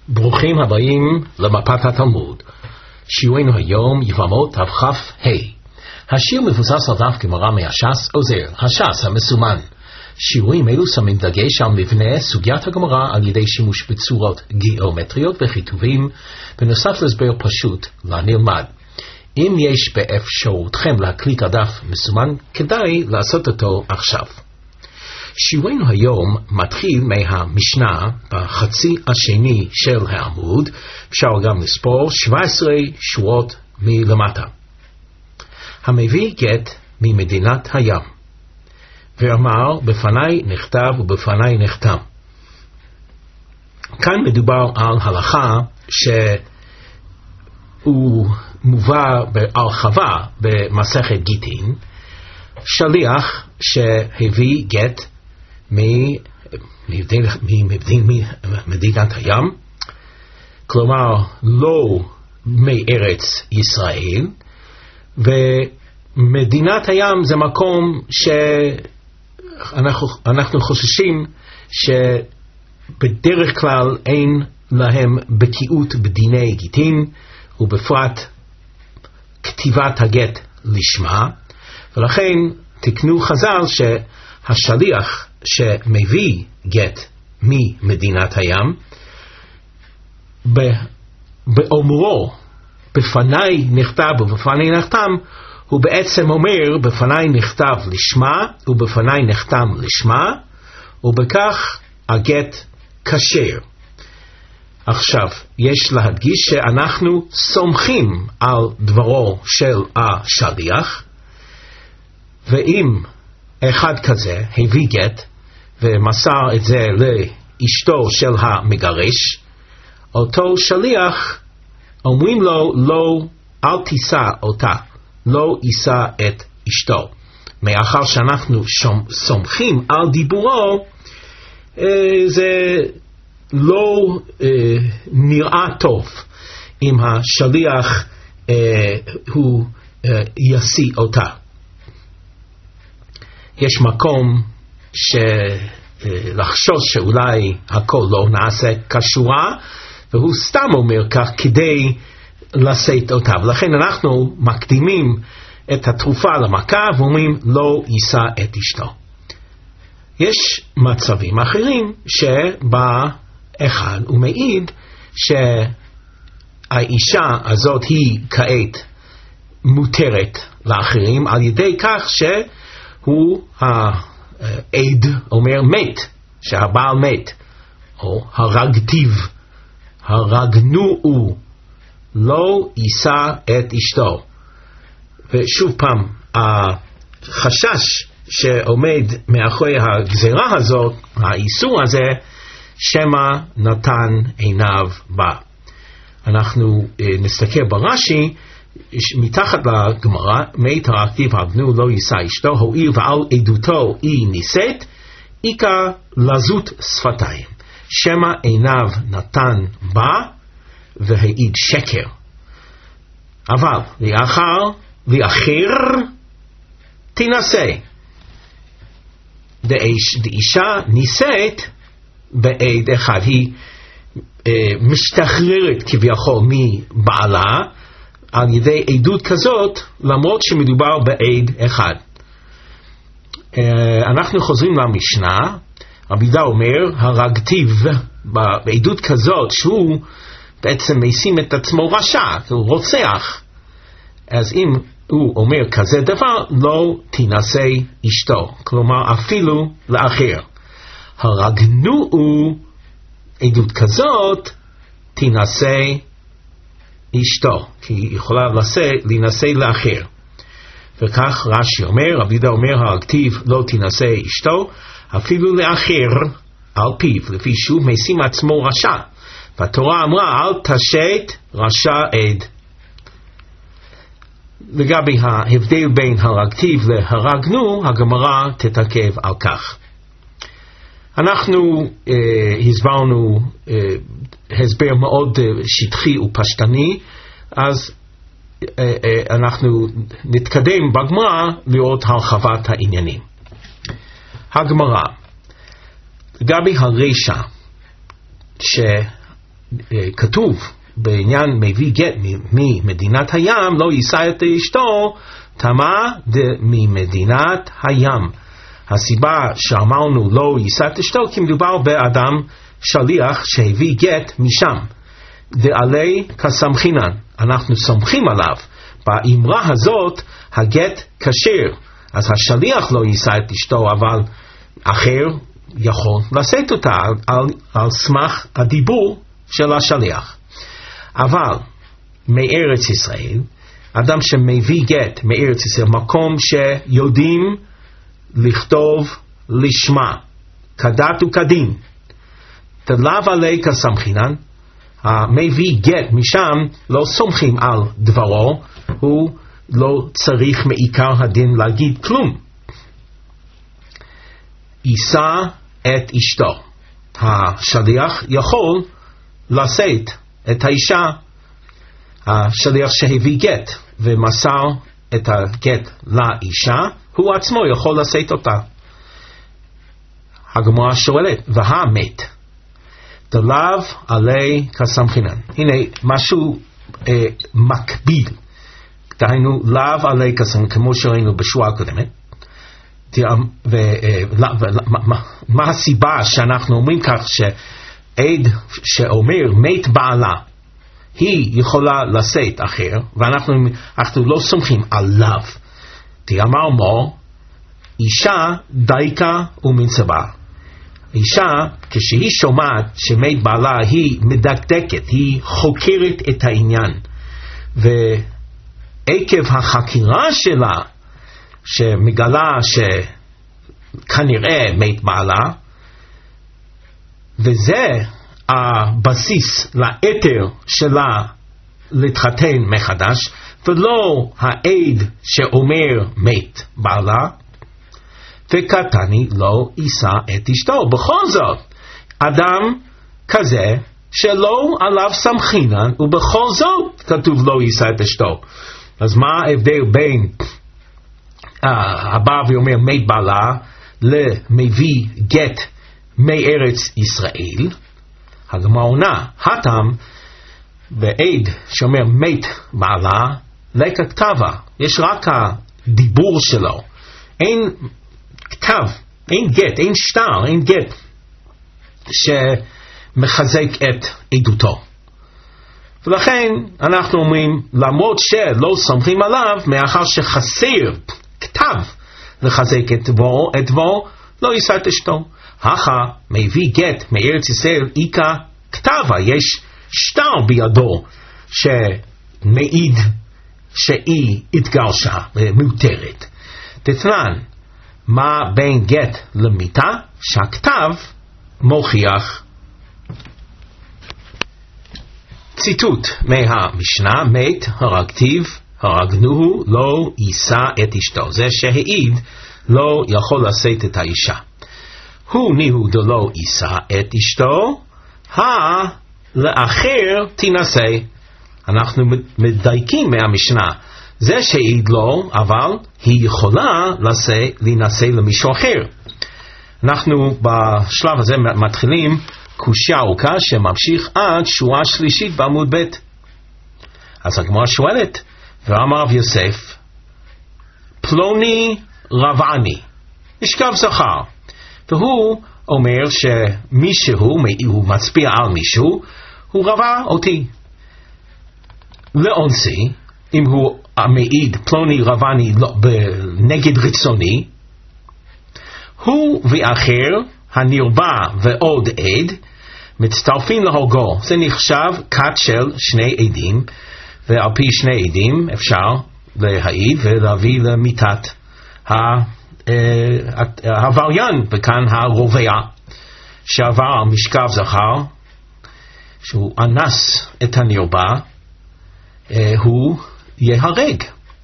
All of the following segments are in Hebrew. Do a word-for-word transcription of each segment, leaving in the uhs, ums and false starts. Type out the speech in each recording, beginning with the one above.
ברוכים הבאים למפת התלמוד. שיעורנו היום יבמות תכ"ה. השיר מבוסס על דף גמרא מהש"ס עוזר, הש"ס המסומן. שיעורים אלו שמים דגש על מבנה סוגיית הגמרא על ידי שימוש בצורות גיאומטריות וכיתובים, בנוסף להסבר פשוט לנלמד. אם יש באפשרותכם להקליק על דף מסומן, כדאי לעשות אותו עכשיו. שיעורנו היום מתחיל מהמשנה בחצי השני של העמוד, אפשר גם לספור שבע עשרה שורות מלמטה. המביא גט ממדינת הים, ואמר בפני נכתב ובפני נחתם. כאן מדובר על הלכה שהוא מובא בהרחבה במסכת גיטין, שליח שהביא גט ממדינת הים, כלומר לא מארץ ישראל, ומדינת הים זה מקום שאנחנו חוששים שבדרך כלל אין להם בקיאות בדיני גיטין, ובפרט כתיבת הגט לשמה, ולכן תקנו חז"ל שהשליח שמביא גט ממדינת הים, באומרו בפני נכתב ובפני נחתם, הוא בעצם אומר בפני נכתב לשמה ובפני נחתם לשמה, ובכך הגט כשר. עכשיו, יש להדגיש שאנחנו סומכים על דברו של השליח, ואם אחד כזה הביא גט ומסר את זה לאשתו של המגרש, אותו שליח אומרים לו לא, אל תישא אותה, לא יישא את אשתו. מאחר שאנחנו סומכים על דיבורו, זה לא נראה טוב אם השליח הוא ישיא אותה. יש מקום לחשוש שאולי הכל לא נעשה כשורה, והוא סתם אומר כך כדי לשאת אותה, ולכן אנחנו מקדימים את התרופה למכה ואומרים לא יישא את אשתו. יש מצבים אחרים שבא אחד ומעיד שהאישה הזאת היא כעת מותרת לאחרים על ידי כך שהוא העד אומר מת, שהבעל מת, או הרגתיו, הרגנוהו, לא יישא את אשתו. ושוב פעם, החשש שעומד מאחורי הגזרה הזאת, האיסור הזה, שמא נתן עיניו בה. אנחנו נסתכל ברש"י, מתחת לגמרא, מת הרגתיו הרגנו לא יישא אשתו, הואיל ועל עדותו היא נישאת, איכא לזות שפתיים. שמא עיניו נתן בה והעיד שקר. אבל לאחר לאחר תינשא. דאישה נישאת בעד אחד, היא אה, משתחררת כביכול מבעלה על ידי עדות כזאת, למרות שמדובר בעד אחד. אה, אנחנו חוזרים למשנה. רבי יהודה אומר הרגתיו בעדות כזאת שהוא בעצם משים את עצמו רשע, הוא רוצח, אז אם הוא אומר כזה דבר לא תינשא אשתו, כלומר אפילו לאחר. הרגנוהו עדות כזאת תינשא אשתו, כי היא יכולה להינשא לאחר. וכך רש"י אומר, רבי יהודה אומר הרגתיו לא תינשא אשתו אפילו לאחר על פיו, לפי שוב משים עצמו רשע, והתורה אמרה אל תשת רשע עד. לגבי ההבדל בין הרגתיו להרגנו, הגמרא תתעכב על כך. אנחנו אה, הסברנו אה, הסבר מאוד אה, שטחי ופשטני, אז אה, אה, אנחנו נתקדם בגמרא לראות הרחבת העניינים. הגמרא, לגבי הרשע כתוב בעניין מביא גט ממדינת הים, לא יישא את אשתו, תמה ממדינת הים. הסיבה שאמרנו לא יישא את אשתו, כי מדובר באדם שליח שהביא גט משם. ועלי כסמכינן, אנחנו סומכים עליו. באמרה הזאת הגט כשר, אז השליח לא יישא את אשתו, אבל אחר יכול לשאת אותה על, על, על סמך הדיבור של השליח. אבל מארץ ישראל, אדם שמביא גט מארץ ישראל, מקום שיודעים לכתוב לשמה כדת וכדין, תלב עלי כסמכינן, המביא גט משם לא סומכים על דברו, הוא לא צריך מעיקר הדין להגיד כלום. יישא את אשתו, השליח יכול לשאת את האישה, השליח שהביא גט ומסר את הגט לאישה, הוא עצמו יכול לשאת אותה. הגמרא שואלת, והמת דלאו עלי כסמכינן. הנה משהו אה, מקביל, דהיינו לאו עלי כסמכינן, כמו שראינו בשבועה הקודמת. ומה הסיבה שאנחנו אומרים כך, שעד שאומר מת בעלה, היא יכולה לשאת אחר, ואנחנו אנחנו לא סומכים עליו. תאמר מו, אישה דייקה ומנצבה. אישה, כשהיא שומעת שמת בעלה, היא מדקדקת, היא חוקרת את העניין. ועקב החקירה שלה, שמגלה שכנראה מת בעלה, וזה הבסיס להתר שלה להתחתן מחדש, ולא העד שאומר מת בעלה, וקטני לא יישא את אשתו. בכל זאת, אדם כזה שלא עליו סמכינן, ובכל זאת כתוב לא יישא את אשתו. אז מה ההבדל בין uh, הבא ואומר מת בעלה למביא גט מארץ ישראל? הגמרא עונה, הטעם בעד שאומר מת בעלה לקה כתבה, יש רק הדיבור שלו, אין כתב, אין גט, אין שטר, אין גט שמחזק את עדותו. ולכן אנחנו אומרים, למרות שלא סומכים עליו, מאחר שחסר כתב לחזק את דברו, את דברו לא יישא את אשתו. הכה מביא גט מארץ ישראל איקה כתבה, יש שטר בידו שמעיד שהיא התגרשה ומותרת. תתנן, מה בין גט למיתה? שהכתב מוכיח. ציטוט מהמשנה, מת הרגתיו הרגנוהו לא יישא את אשתו. זה שהעיד לא יכול לשאת את האישה. הוא ניהו דלא יישא את אשתו, לאחר תינשא. אנחנו מדייקים מהמשנה, זה שהעיד לו, אבל היא יכולה להינשא למישהו אחר. אנחנו בשלב הזה מתחילים קושיה ארוכה שממשיך עד שורה שלישית בעמוד ב'. אז הגמרא שואלת, ואמר רב יוסף, פלוני רבעני, משכב זכר. והוא אומר שמישהו, הוא מצביע על מישהו, הוא רבע אותי. לאונסי, אם הוא מעיד פלוני רבעני נגד רצוני, הוא ואחר, הנרבע ועוד עד, מצטרפים להורגו. זה נחשב כת של שני עדים, ועל פי שני עדים אפשר להעיד ולהביא למיתת העבריין, וכאן הרובע שעבר על משכב זכר, שהוא אנס את הנרבע, הוא יהרג.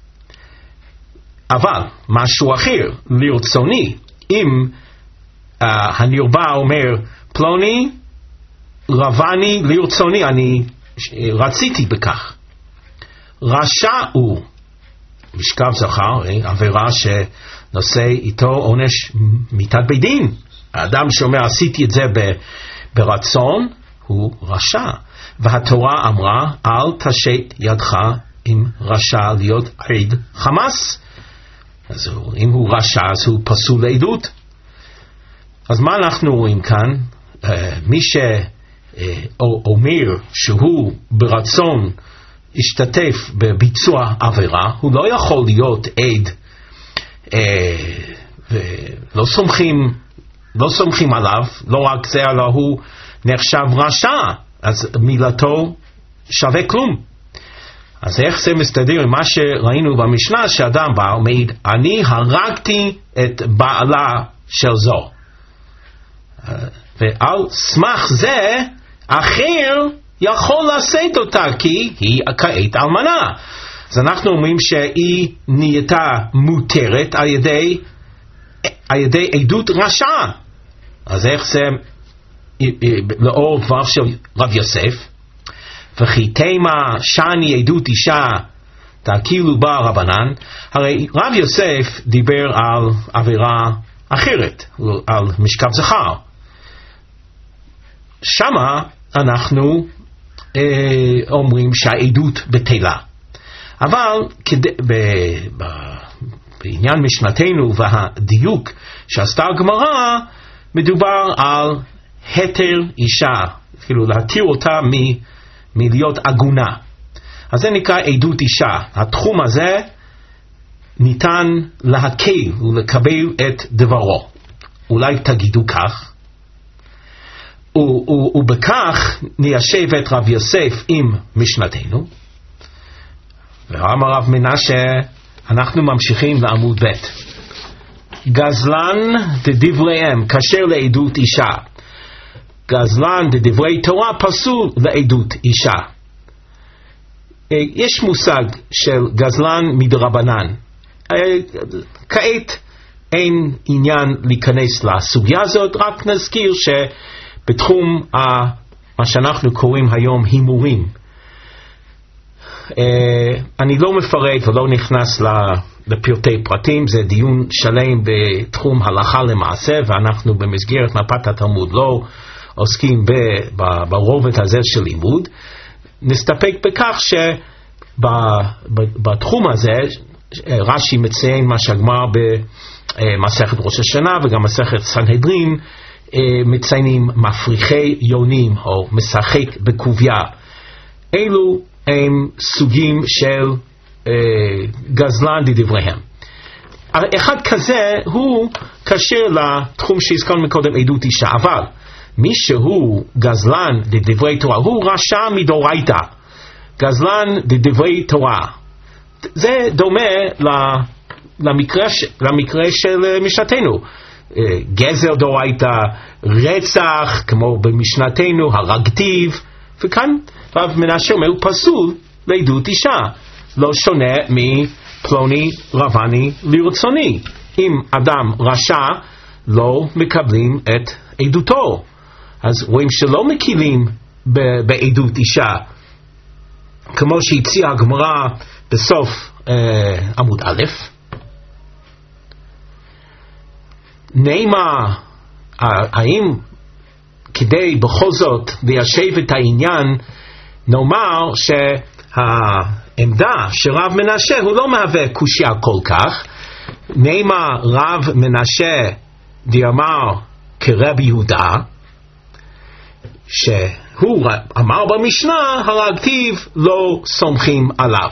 אבל משהו אחר, לרצוני, אם uh, הנרבע אומר פלוני רבני לרצוני, אני רציתי בכך, רשע הוא, משכב זכר, עבירה שנושא איתו עונש מיתת בית דין. האדם שאומר עשיתי את זה ברצון, הוא רשע. והתורה אמרה, אל תשט ידך עם רשע להיות עד חמאס. אז אם הוא רשע אז הוא פסול לעדות. אז מה אנחנו רואים כאן? Uh, מי שאומר שהוא ברצון השתתף בביצוע עבירה, הוא לא יכול להיות עד, uh, ולא סומכים, לא סומכים עליו, לא רק זה, אלא הוא נחשב רשע, אז מילתו שווה כלום. אז איך זה מסתדר עם מה שראינו במשנה, שאדם בא ומעיד, אני הרגתי את בעלה של זו, ועל סמך זה אחר יכול לשאת אותה כי היא כעת אלמנה. אז אנחנו אומרים שהיא נהייתה מותרת על ידי, על ידי עדות רשע. אז איך זה לאור דבריו של רב יוסף? וכי תימה שאני עדות אישה תקילו בה רבנן. הרי רב יוסף דיבר על עבירה אחרת, על משכב זכר. שמה אנחנו אה, אומרים שהעדות בטלה. אבל כדי, ב, ב, בעניין משנתנו והדיוק שעשתה הגמרא, מדובר על היתר אישה, כאילו להתיר אותה מ, מלהיות עגונה. אז זה נקרא עדות אישה. התחום הזה ניתן להקל ולקבל את דברו. אולי תגידו כך. ובכך ניישב את רב יוסף עם משנתנו. ואמר רב מנשה, אנחנו ממשיכים לעמוד ב'. גזלן דדבריהם כשר לעדות אישה, גזלן דדברי תורה פסול לעדות אישה. יש מושג של גזלן מדרבנן. כעת אין עניין להיכנס לסוגיה הזאת, רק נזכיר ש בתחום ה, מה שאנחנו קוראים היום הימורים, uh, אני לא מפרט ולא נכנס לפרטי פרטים, זה דיון שלם בתחום הלכה למעשה, ואנחנו במסגרת מפת התלמוד לא עוסקים ברובד הזה של לימוד. נסתפק בכך שבתחום הזה רש"י מציין מה שהגמרא במסכת ראש השנה וגם מסכת סנהדרין מציינים מפריחי יונים או משחק בקוביה. אלו הם סוגים של אה, גזלן דדבריהם. אחד כזה הוא קשר לתחום שהזכרנו מקודם, עדות אישה. אבל מי שהוא גזלן דדברי תורה הוא רשע מדאורייתא, גזלן דדברי תורה. זה דומה למקרה, למקרה של משנתנו. גזל דאורייתא, רצח כמו במשנתנו, הרגתיו. וכאן רב מנשה אומר הוא פסול לעדות אישה, לא שונה מפלוני רבני לרצוני. אם אדם רשע לא מקבלים את עדותו, אז רואים שלא מקילים בעדות אישה, כמו שהציעה הגמרא בסוף אה, עמוד א'. נאמר, האם כדי בכל זאת ליישב את העניין נאמר שהעמדה של רב מנשה הוא לא מהווה קושיה כל כך. נאמר רב מנשה דאמר כרבי יהודה, שהוא אמר במשנה הרגתיו לא סומכים עליו.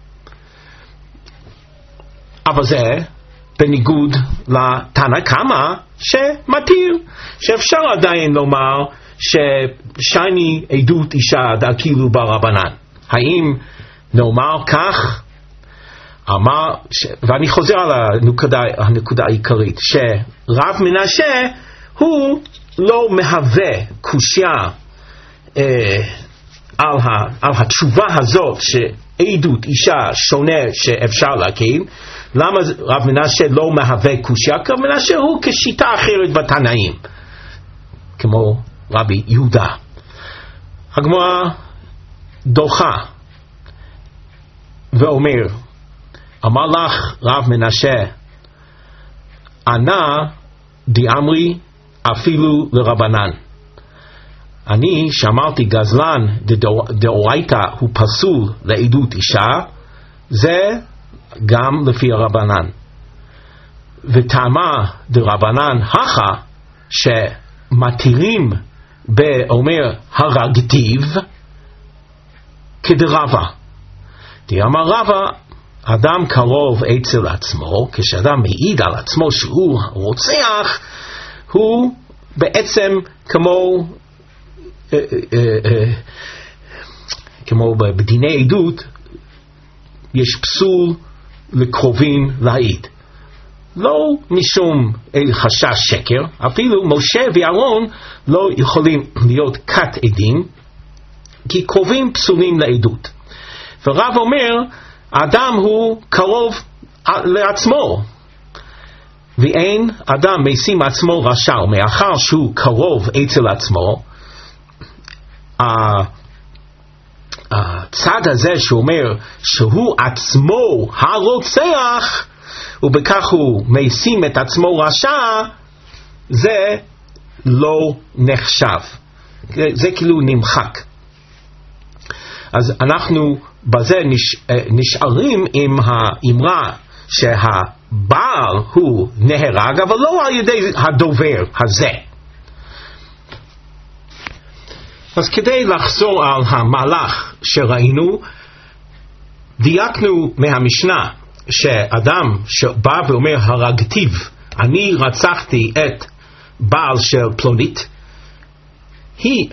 אבל זה בניגוד לתנא קמא שמתיר, שאפשר עדיין לומר ששני עדות אישה דאקילו ברבנן. האם נאמר כך? אמר, ש... ואני חוזר על הנקודה, הנקודה העיקרית, שרב מנשה הוא לא מהווה קושיה אה, על, ה... על התשובה הזאת שעדות אישה שונה שאפשר להקים. למה רב מנשה לא מהווה קושיה? כי רב מנשה הוא כשיטה אחרת בתנאים, כמו רבי יהודה. הגמרא דוחה ואומר, אמר לך רב מנשה, ענה דיאמרי אפילו לרבנן. אני שאמרתי גזלן דאורייתא הוא פסול לעדות אישה, זה גם לפי הרבנן. וטעמה דרבנן הכה שמתירים באומר הרגתיו כדרבה. דאמר רבא, אדם קרוב אצל עצמו, כשאדם מעיד על עצמו שהוא רוצח, הוא בעצם כמו אה, אה, אה, כמו בדיני עדות יש פסול לקרובים להעיד, לא משום חשש שקר. אפילו משה ואהרון לא יכולים להיות כת עדים כי קרובים פסולים לעדות. ורב אומר האדם הוא קרוב לעצמו, ואין אדם משים עצמו רשע, ומאחר שהוא קרוב אצל עצמו, הצד הזה שאומר שהוא עצמו הרוצח ובכך הוא משים את עצמו רשע, זה לא נחשב, זה כאילו נמחק. אז אנחנו בזה נש, נשארים עם האמרה שהבעל הוא נהרג, אבל לא על ידי הדובר הזה. אז כדי לחזור על המהלך שראינו, דייקנו מהמשנה שאדם שבא ואומר הרגתיו, אני רצחתי את בעל של פלונית, היא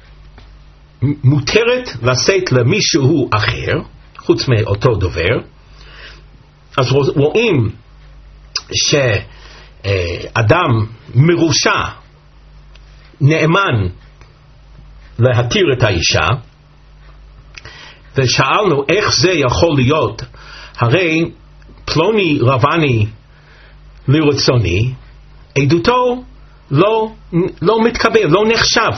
מותרת לשאת למישהו אחר חוץ מאותו דובר. אז רואים שאדם מרושע נאמן להתיר את האישה, ושאלנו איך זה יכול להיות, הרי פלוני רבני לרצוני, עדותו לא, לא מתקבל, לא נחשב.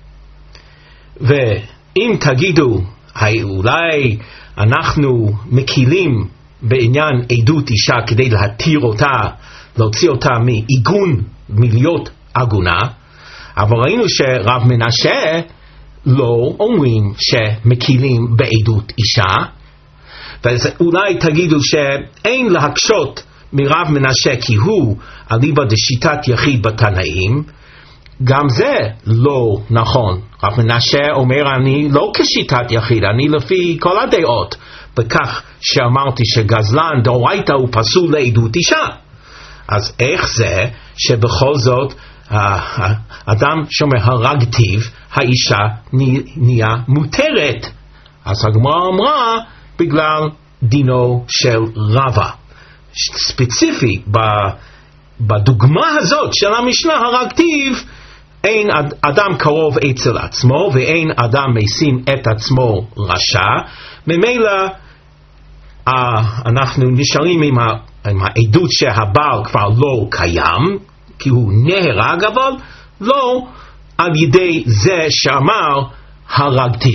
ואם תגידו אולי אנחנו מקילים בעניין עדות אישה כדי להתיר אותה, להוציא אותה מעיגון, מלהיות עגונה, אבל ראינו שרב מנשה לא אומרים שמקילים בעדות אישה, ואולי תגידו שאין להקשות מרב מנשה כי הוא אליבא דשיטת יחיד בתנאים, גם זה לא נכון. רב מנשה אומר אני לא כשיטת יחיד, אני לפי כל הדעות, בכך שאמרתי שגזלן דאורייתא הוא פסול לעדות אישה. אז איך זה שבכל זאת האדם שאומר הרגתיו, האישה נהיה מותרת? אז הגמרא אמרה בגלל דינו של רבא. ספציפי בדוגמה הזאת של המשנה הרגתיו, אין אדם קרוב אצל עצמו ואין אדם משים את עצמו רשע, ממילא אנחנו נשארים עם, ה, עם העדות שהבעל כבר לא קיים כי הוא נהרג, אבל לא על ידי זה שאמר הרגתיו.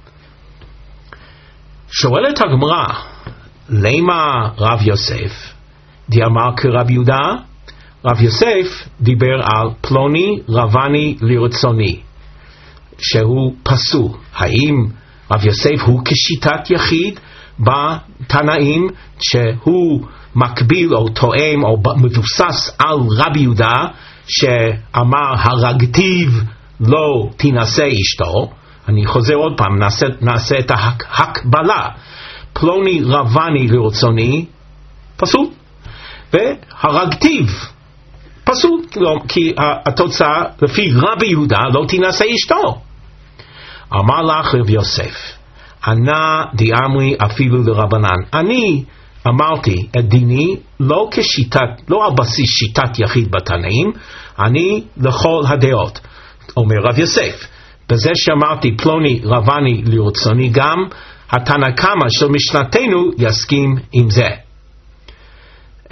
שואלת הגמרא, למה רב יוסף דאמר כרב יהודה? רב יוסף דיבר על פלוני רבני לרצוני שהוא פסול. האם רב יוסף הוא כשיטת יחיד בתנאים שהוא מקביל או תואם או מבוסס על רבי יהודה שאמר הרגתיו לא תינשא אשתו? אני חוזר עוד פעם, נעשה, נעשה את ההקבלה. פלוני רבני לרצוני פסול, והרגתיו פסול, כי התוצאה לפי רבי יהודה לא תינשא אשתו. אמר לך רב יוסף, ענה דאמרי אפילו לרבנן, אני אמרתי את דיני לא כשיטת, לא על בסיס שיטת יחיד בתנאים, אני לכל הדעות. אומר רב יוסף, בזה שאמרתי פלוני רבני לרצוני, גם התנא קמא של משנתנו יסכים עם זה. Uh,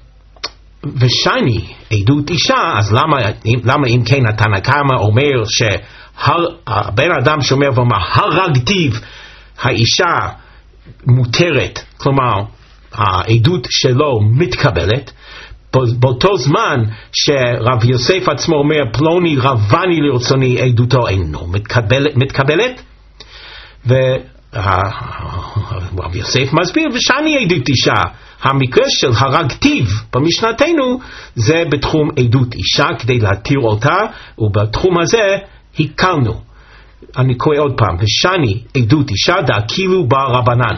ושני עדות אישה, אז למה, למה אם כן התנא קמא אומר שהבן אדם שאומר ואומר הרגתיו, האישה מותרת, כלומר העדות שלו מתקבלת, באותו זמן שרב יוסף עצמו אומר פלוני רבני לרצוני, עדותו אינו מתקבלת, מתקבלת ורב יוסף מסביר ושאני עדות אישה. המקרה של הרגתיו במשנתנו זה בתחום עדות אישה כדי להתיר אותה, ובתחום הזה הכרנו. אני קורא עוד פעם, ושאני עדות אישה דאכילו ברבנן.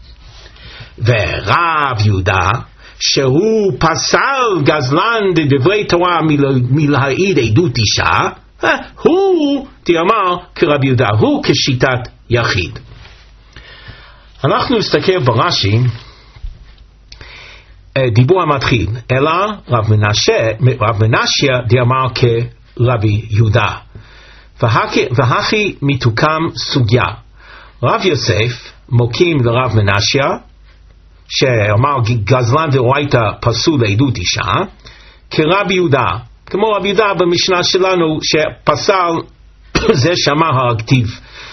ורב יהודה שהוא פסל גזלן דברי תורה מלהעיד עדות אישה, הוא תאמר כרב יהודה, הוא כשיטת יחיד. אנחנו נסתכל ברש"י, דיבור המתחיל, אלא רב מנשה, רב מנשיה דאמר כרבי יהודה. והכי מתוקם סוגיה, רב יוסף מוקים לרב מנשיה שאמר גזלן דאורייתא פסול לעדות אישה כרבי יהודה, כמו רבי יהודה במשנה שלנו שפסל זה שאמר הרגתיו,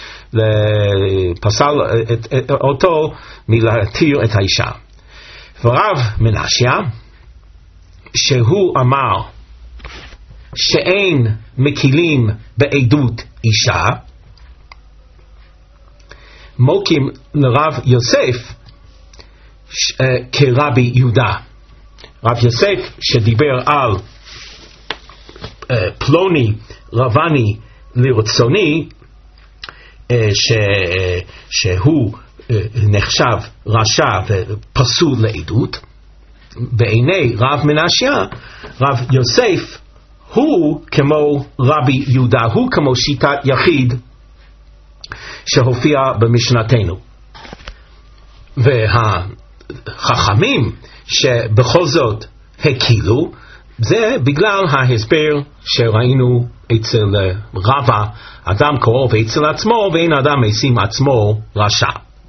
פסל את, את, אותו מלהתיר את האישה. ורב מנשיה שהוא אמר שאין מקילים בעדות אישה, מוקים לרב יוסף ש, uh, כרבי יהודה. רב יוסף שדיבר על uh, פלוני רבני לרצוני, uh, ש, uh, שהוא uh, נחשב רשע ופסול לעדות, בעיני רב מנשיה רב יוסף הוא כמו רבי יהודה, הוא כמו שיטת יחיד שהופיע במשנתנו. והחכמים שבכל זאת הקילו, זה בגלל ההסבר שראינו אצל רבא, אדם קרוב אצל עצמו ואין אדם משים עצמו רשע.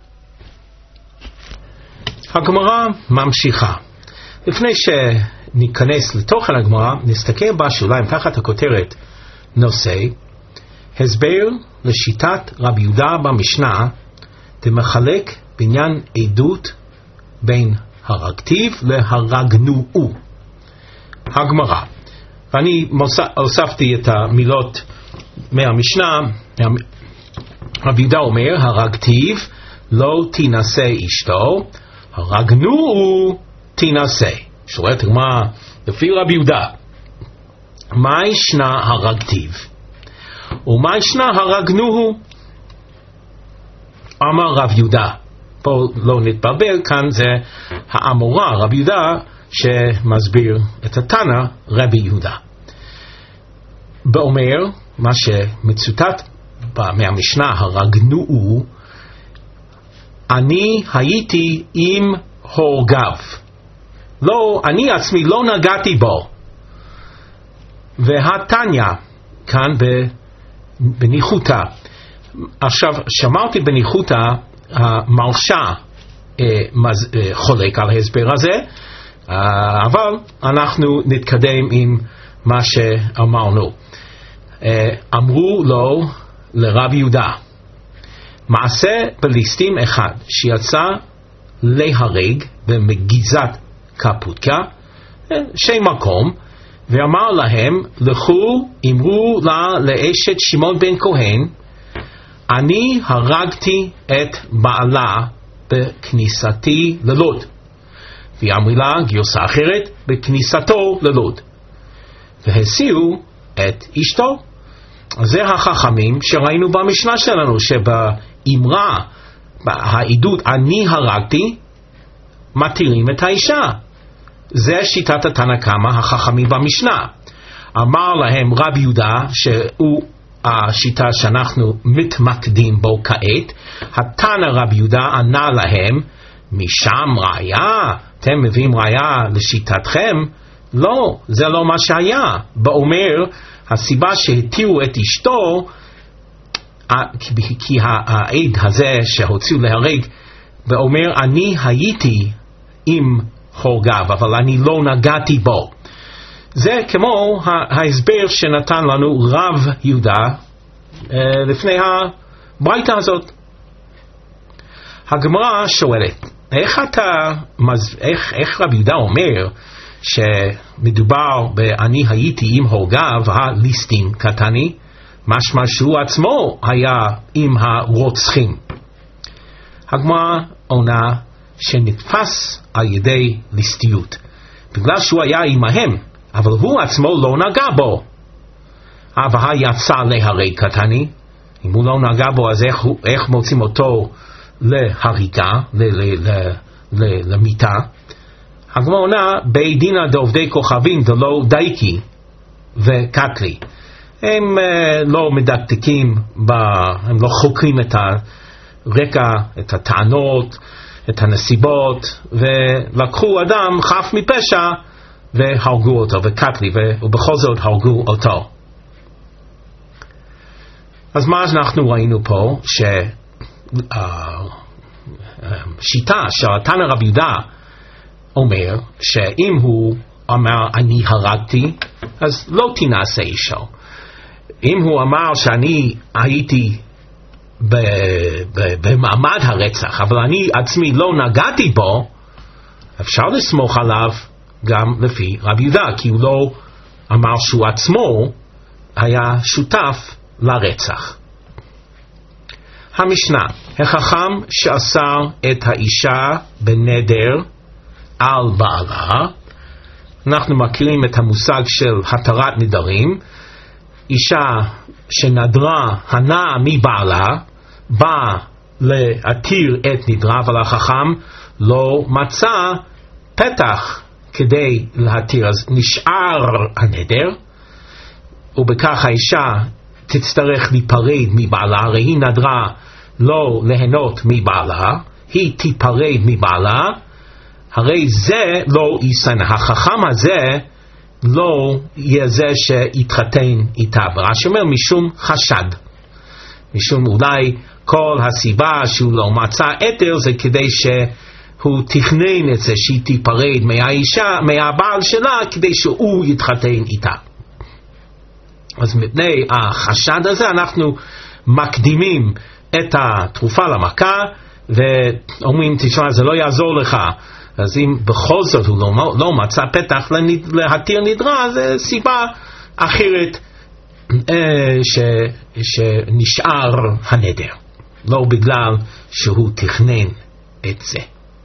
הגמרא ממשיכה. לפני שניכנס לתוכן הגמרא, נסתכל בשוליים תחת הכותרת נושא, הסבר לשיטת רבי יהודה במשנה, תמחלק בעניין עדות בין הרגתיו להרגנוהו. הגמרא, ואני הוספתי את המילות מהמשנה. רבי יהודה אומר, הרגתיו לא תינשא אשתו, הרגנוהו תינשא. שואלת הגמרא, לפי רבי יהודה, מה ישנה הרגתיו ומה ישנה הרגנוהו? אמר רב יהודה, פה לא נתבלבל, כאן זה האמורה רבי יהודה שמסביר את התנא רבי יהודה. באומר, מה שמצוטט מהמשנה הרגנוהו, אני הייתי עם הורגיו, לא, אני עצמי לא נגעתי בו. והתניא כאן בניחותא, עכשיו שמרתי בניחותא, המרשה אה, מז, אה, חולק על ההסבר הזה, אה, אבל אנחנו נתקדם עם מה שאמרנו. אה, אמרו לו לרב יהודה, מעשה בליסטים אחד שיצא להרג במגיזת קפוטקה, שם מקום, ואמר להם, לכו אמרו לה לאשת שמעון בן כהן, אני הרגתי את בעלה בכניסתי ללוד. והיא אמרה לה גרסה אחרת, בכניסתו ללוד. והסיעו את אשתו. זה החכמים שראינו במשנה שלנו, שבאמרה, העדות אני הרגתי, מתירים את האישה. זה שיטת התנא קמא החכמים במשנה. אמר להם רבי יהודה, שהוא השיטה שאנחנו מתמקדים בו כעת, התנא רבי יהודה ענה להם, משם ראיה, אתם מביאים ראיה לשיטתכם? לא, זה לא מה שהיה. באומר, הסיבה שהתירו את אשתו, כי העד הזה שהוציאו להרג, באומר, אני הייתי עם הורגיו, אבל אני לא נגעתי בו. זה כמו ההסבר שנתן לנו רב יהודה לפני הברייתא הזאת. הגמרא שואלת, איך אתה, איך, איך רב יהודה אומר שמדובר ב"אני הייתי עם הורגה והליסטים קטני", משמע שהוא עצמו היה עם הרוצחים. הגמרא עונה שנתפס על ידי ליסטיות, בגלל שהוא היה עמהם, אבל הוא עצמו לא נגע בו. אבל יצא להרי קטני, אם הוא לא נגע בו, אז איך, איך מוצאים אותו להריגה, ל, ל, ל, ל, למיטה? הגמרא עונה, בעדינא דעובדי כוכבים דלא דייקי וקטלי. הם uh, לא מדקדקים, ב, הם לא חוקרים את הרקע, את הטענות, את הנסיבות, ולקחו אדם חף מפשע והרגו אותו, וקטלי, ובכל זאת הרגו אותו. אז מה אנחנו ראינו פה? שהשיטה של תנא רבי יהודה אומר שאם הוא אמר אני הרגתי, אז לא תינשא אישו. אם הוא אמר שאני הייתי במעמד הרצח, אבל אני עצמי לא נגעתי בו, אפשר לסמוך עליו גם לפי רבי יהודה, כי הוא לא אמר שהוא עצמו היה שותף לרצח. המשנה, החכם שאסר את האישה בנדר על בעלה. אנחנו מכירים את המושג של התרת נדרים. אישה שנדרה הנאה מבעלה באה להתיר את נדרה, אבל החכם לא מצא פתח כדי להתיר, אז נשאר הנדר, ובכך האישה תצטרך להיפרד מבעלה, הרי היא נדרה לא ליהנות מבעלה, היא תיפרד מבעלה, הרי זה לא ישנא. החכם הזה לא יהיה זה שיתחתן איתה. רש"י אומר משום חשד, משום אולי כל הסיבה שהוא לא מצא אתר זה כדי שהוא תכנן את זה שהיא תיפרד מהאישה, מהבעל שלה, כדי שהוא יתחתן איתה. אז מפני החשד הזה אנחנו מקדימים את התרופה למכה ואומרים תשמע זה לא יעזור לך. אז אם בכל זאת הוא לא, לא מצא פתח להתיר נדרה, זה סיבה אחרת אה, ש, שנשאר הנדר, לא בגלל שהוא תכנן את זה.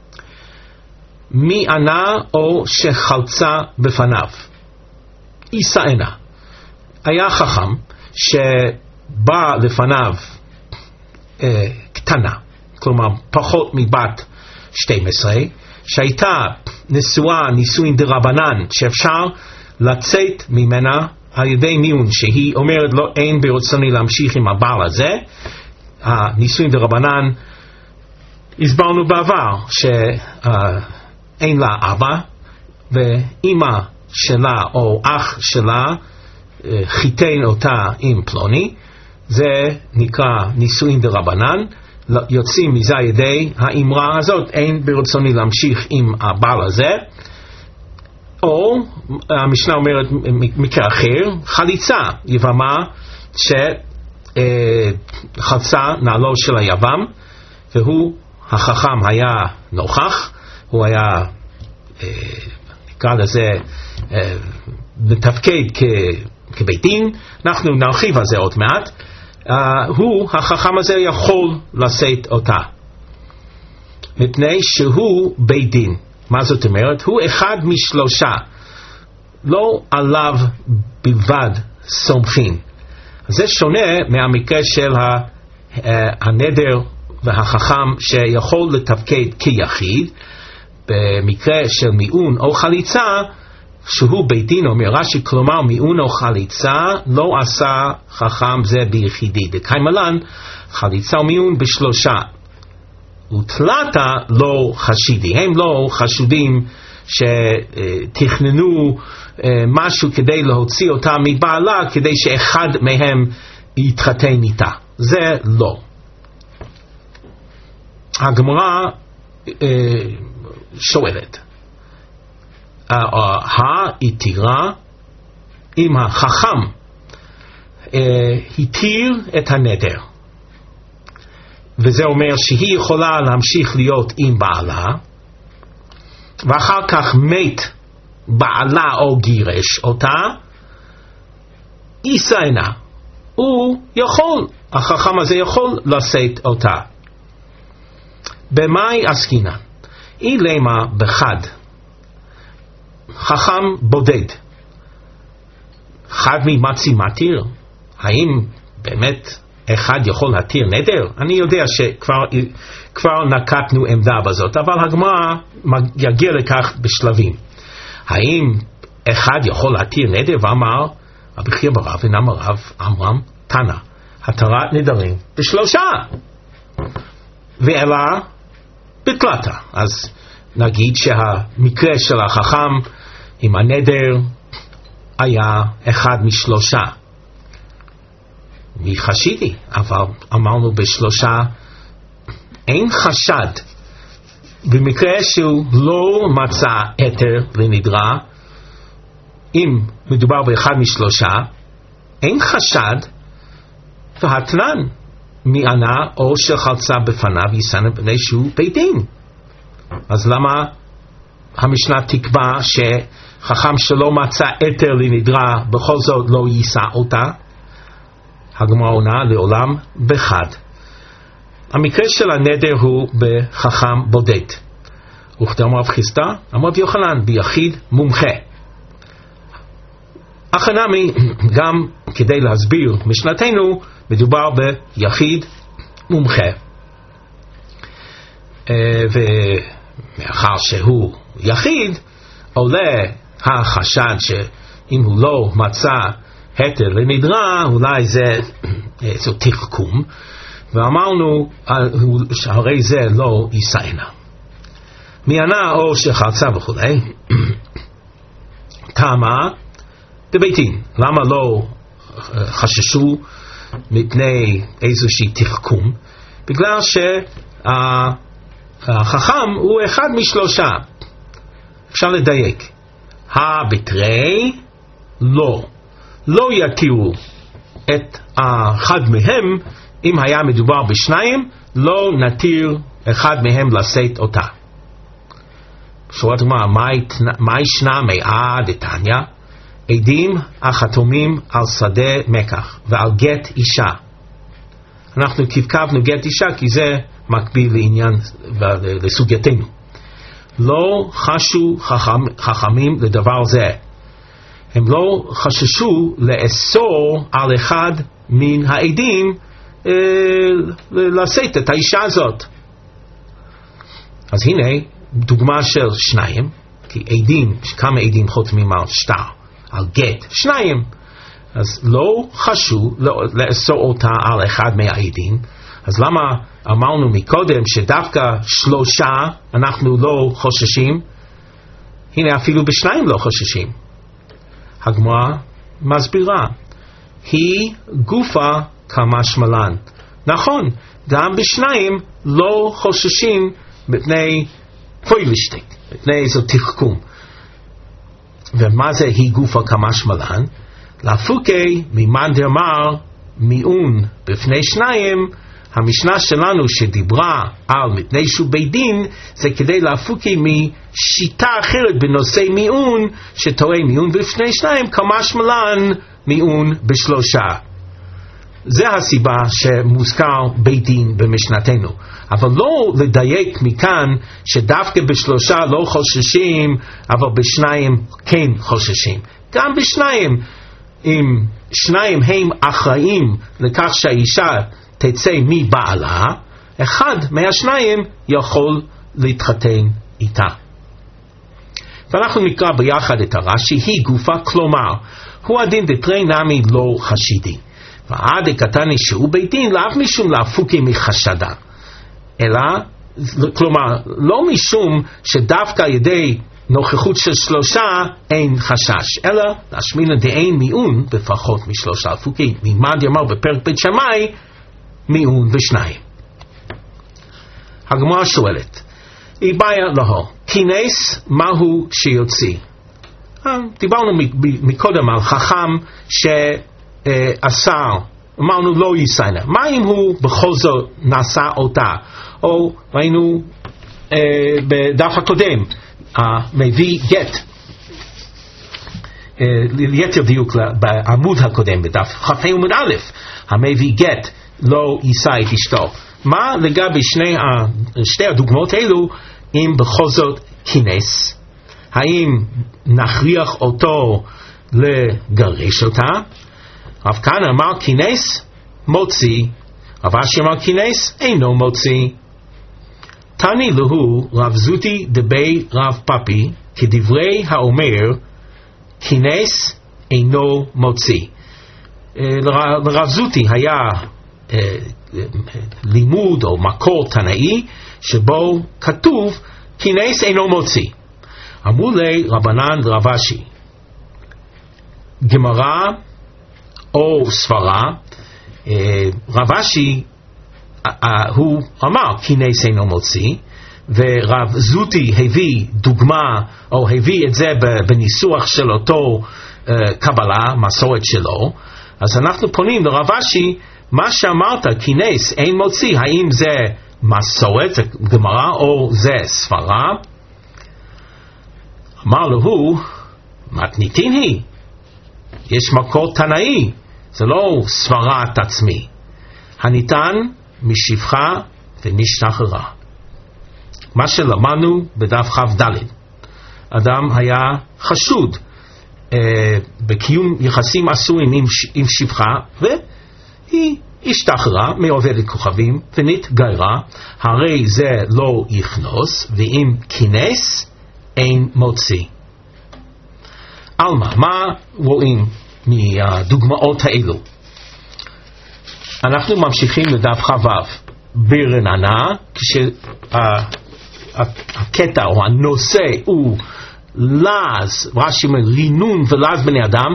מי ענה או שחלצה בפניו? ישאנה. היה חכם שבא לפניו אה, קטנה, כלומר פחות מבת שתים עשרה, שהייתה נשואה נישואין דרבנן, שאפשר לצאת ממנה על ידי מיון, שהיא אומרת לו אין ברצוני להמשיך עם הבעל הזה. הנישואין דרבנן הסברנו בעבר שאין לה אבא, ואמא שלה או אח שלה חיתן אותה עם פלוני, זה נקרא נישואין דרבנן. יוצאים מזה ידי האמרה הזאת אין ברצוני להמשיך עם הבעל הזה. או המשנה אומרת מקרה אחר, חליצה, יבמה שחלצה נעלו של היבם, והוא החכם היה נוכח, הוא היה נקרא לזה מתפקד כבית דין, אנחנו נרחיב על זה עוד מעט. Uh, הוא, החכם הזה יכול לשאת אותה מפני שהוא בית דין. מה זאת אומרת? הוא אחד משלושה, לא עליו בלבד סומכים. זה שונה מהמקרה של הנדר והחכם שיכול לתפקד כיחיד. במקרה של מיעון או חליצה שהוא בית דין, אומר רש"י, כלומר מיעון או חליצה לא עשה חכם זה ביחידי, דקיימלן חליצה ומיעון בשלושה, ותלתה לא חשידי, הם לא חשודים שתכננו משהו כדי להוציא אותה מבעלה כדי שאחד מהם יתחתן איתה, זה לא. הגמרא שואלת, התירה אם החכם התיר את הנדר, וזה אומר שהיא יכולה להמשיך להיות עם בעלה, ואחר כך מת בעלה או גירש אותה, יישאנה. הוא יכול, החכם הזה יכול לשאת אותה. במאי עסקינן? אילמה בחד, חכם בודד, חד ממצי מתיר. האם באמת אחד יכול להתיר נדר? אני יודע שכבר כבר נקטנו עמדה בזאת, אבל הגמרא יגיע לכך בשלבים. האם אחד יכול להתיר נדר? ואמר רבי חייא בר אבן אמר רב עמרם תנא, התרת נדרים בשלושה, ואלה בטלתא. אז נגיד שהמקרה של החכם עם הנדר היה אחד משלושה. מי חשידי? אבל אמרנו בשלושה אין חשד. במקרה שהוא לא מצא היתר לנדרה, אם מדובר באחד משלושה, אין חשד, והתנן מענה או שחלצה בפניו יישאנה בני שהוא בית דין. אז למה המשנה תקבע שחכם שלא מצא היתר לנדרה בכל זאת לא יישא אותה? הגמרא עונה לעולם בחד. המקרה של הנדר הוא בחכם בודד. וכתב רב חיסדא אמר רבי יוחנן ביחיד מומחה. אחנמי, גם כדי להסביר משנתנו, מדובר ביחיד מומחה. ומאחר שהוא יחיד, עולה החשד שאם הוא לא מצא היתר לנדרה, אולי זה, זה תחכום, ואמרנו שהרי זה לא יישאנה. מענה או שחלצה וכולי. כמה בבית דין, למה לא חששו מפני איזושהי תחכום? בגלל שהחכם הוא אחד משלושה. אפשר לדייק, הבתרי לא לא יכירו את אחד מהם. אם היה מדובר בשניים, לא נתיר אחד מהם לשאת אותה. שורת הגמרא, מה ישנה מאה דתניא? עדים החתומים על שדה מקח ועל גט אישה. אנחנו כתבנו גט אישה כי זה מקביל לעניין לסוגייתנו. לא חשו חכם, חכמים לדבר זה. הם לא חששו לאסור על אחד מן העדים אה, לשאת את האישה הזאת. אז הנה דוגמה של שניים, כי עדים, כמה עדים חותמים על שטר, על גט, שניים. אז לא חשו לאסור אותה על אחד מהעדים. אז למה אמרנו מקודם שדווקא שלושה אנחנו לא חוששים? הנה אפילו בשניים לא חוששים. הגמרא מסבירה, היא גופה כמשמען. נכון, גם בשניים לא חוששים מפני פוילשטיק, מפני איזו תחכום. ומה זה היא גופה כמשמען? להפוקי ממאן דאמר מיעון בפני שניים. המשנה שלנו שדיברה על מפני שהוא בית דין, זה כדי להפוקי משיטה אחרת בנושא מיעון, שתורא מיעון בפני שניים כמשמען מיעון בשלושה. זה הסיבה שמוזכר בית דין במשנתנו. אבל לא לדייק מכאן שדווקא בשלושה לא חוששים, אבל בשניים כן חוששים. גם בשניים, אם שניים הם אחראים לכך שהאישה תצא מבעלה, אחד מהשניים יכול להתחתן איתה. ואנחנו נקרא ביחד את הרש"י, היא גופה, כלומר, הוא הדין דתרי נמי לא חשידי. ועד הקטני שהוא בית דין, לאו משום להפוקי מחשדה. אלא, כלומר, לא משום שדווקא על ידי נוכחות של שלושה אין חשש, אלא להשמין דאין מיעון בפחות משלושה הפוקי. ממאן דאמר בפרק בית שמאי, מיעון בשניים. הגמרא שואלת, איבעיה להו, כינס מהו שיוציא? דיברנו מקודם על חכם שאסר, אמרנו לא יישאנה. מה אם הוא בכל זאת נשא אותה? או ראינו בדף הקודם, מביא גט, ליתר דיוק בעמוד הקודם, בדף כ"ה עמוד א', המביא גט לא יישא את אשתו. מה לגבי שני, שתי הדוגמאות האלו, אם בכל זאת כינס? האם נכריח אותו לגרש אותה? רב כהנא אמר כינס מוציא, רב אשי אמר כינס אינו מוציא. תני להו רב זוטי דבי רב פפי כדברי האומר כינס אינו מוציא. לרב זוטי היה לימוד או מקור תנאי שבו כתוב כינס אינו מוציא. אמרו לי רבנן ורב אשי, גמרא או סברה, רב אשי הוא אמר כינס אינו מוציא, ורב זוטי הביא דוגמה או הביא את זה בניסוח של אותו קבלה, מסורת שלו. אז אנחנו פונים לרב אשי, מה שאמרת כינס אין מוציא, האם זה מסורת, זה גמרא או זה סברה? אמר לו, מתניתין היא, יש מקור תנאי, זה לא סברת עצמי, הניתן משפחה ומשתחררה. מה שלמדנו בדף כ"ד, אדם היה חשוד אה, בקיום יחסים אסורים עם, עם שפחה, והיא השתחררה מעובדת כוכבים ונתגיירה, הרי זה לא יכנוס, ואם כינס אין מוציא. אלמה, מה רואים מהדוגמאות האלו? אנחנו ממשיכים לדף כ"ו. ברננה, כשהקטע או הנושא הוא לז, רש"י אומר רינון ולז בני אדם,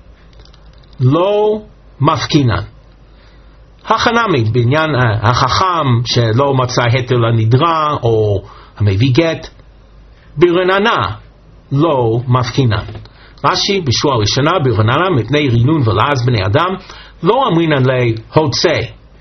לא מפקינן. החנמי בעניין החכם שלא מצא היתר לנדרה או המביא גט, ברננה לא מפקינן. רש"י בשורה הראשונה, ברננה מפני רינון ולז בני אדם לא אמרינן להוצא.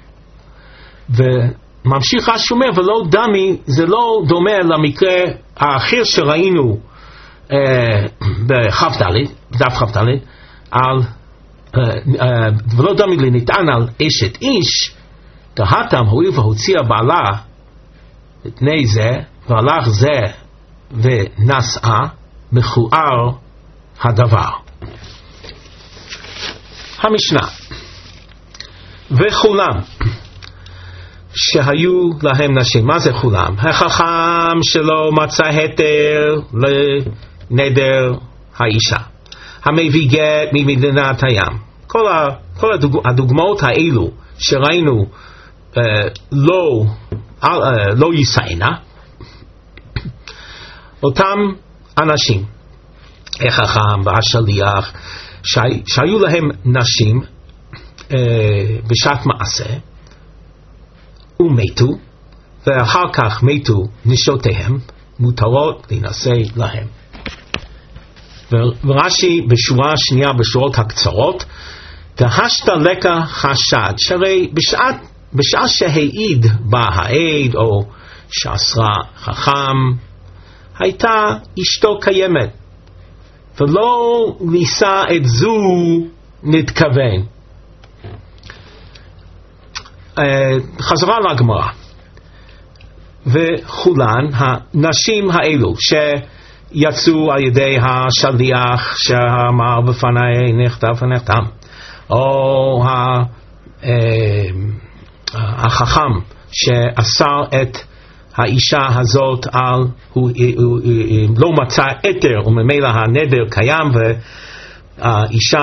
וממשיך רש"י אומר ולא דמי, זה לא דומה למקרה האחר שראינו אה, בכ"ד, דף כ"ד, על אה, אה, ולא דמי לנטען על אשת איש, דהתם הואיל והוציאה בעלה מפני זה והלך זה ונשאה, מכוער הדבר. המשנה, וכולם שהיו להם נשים, מה זה כולם? החכם שלא מצא היתר לנדר האישה, המביא גט ממדינת הים, כל, ה, כל הדוג, הדוגמאות האלו שראינו אה, לא, אה, לא יישאנה, אותם אנשים, החכם והשליח, שהיו להם נשים אה, בשעת מעשה ומתו, ואחר כך מתו נשותיהם, מותרות להינשא להם. ורש"י בשורה השנייה בשורות הקצרות, דהשת לקה חשד, שהרי בשעת, בשעה שהעיד בה העד או שאסרה חכם, הייתה אשתו קיימת, ולא נישא את זו נתכוון. חזרה לגמרא, וכולן הנשים האלו שיצאו על ידי השליח שאמר בפני נכתב ונחתם, או החכם שאסר את האישה הזאת על, הוא, הוא, הוא לא מצא היתר וממילא הנדר קיים, והאישה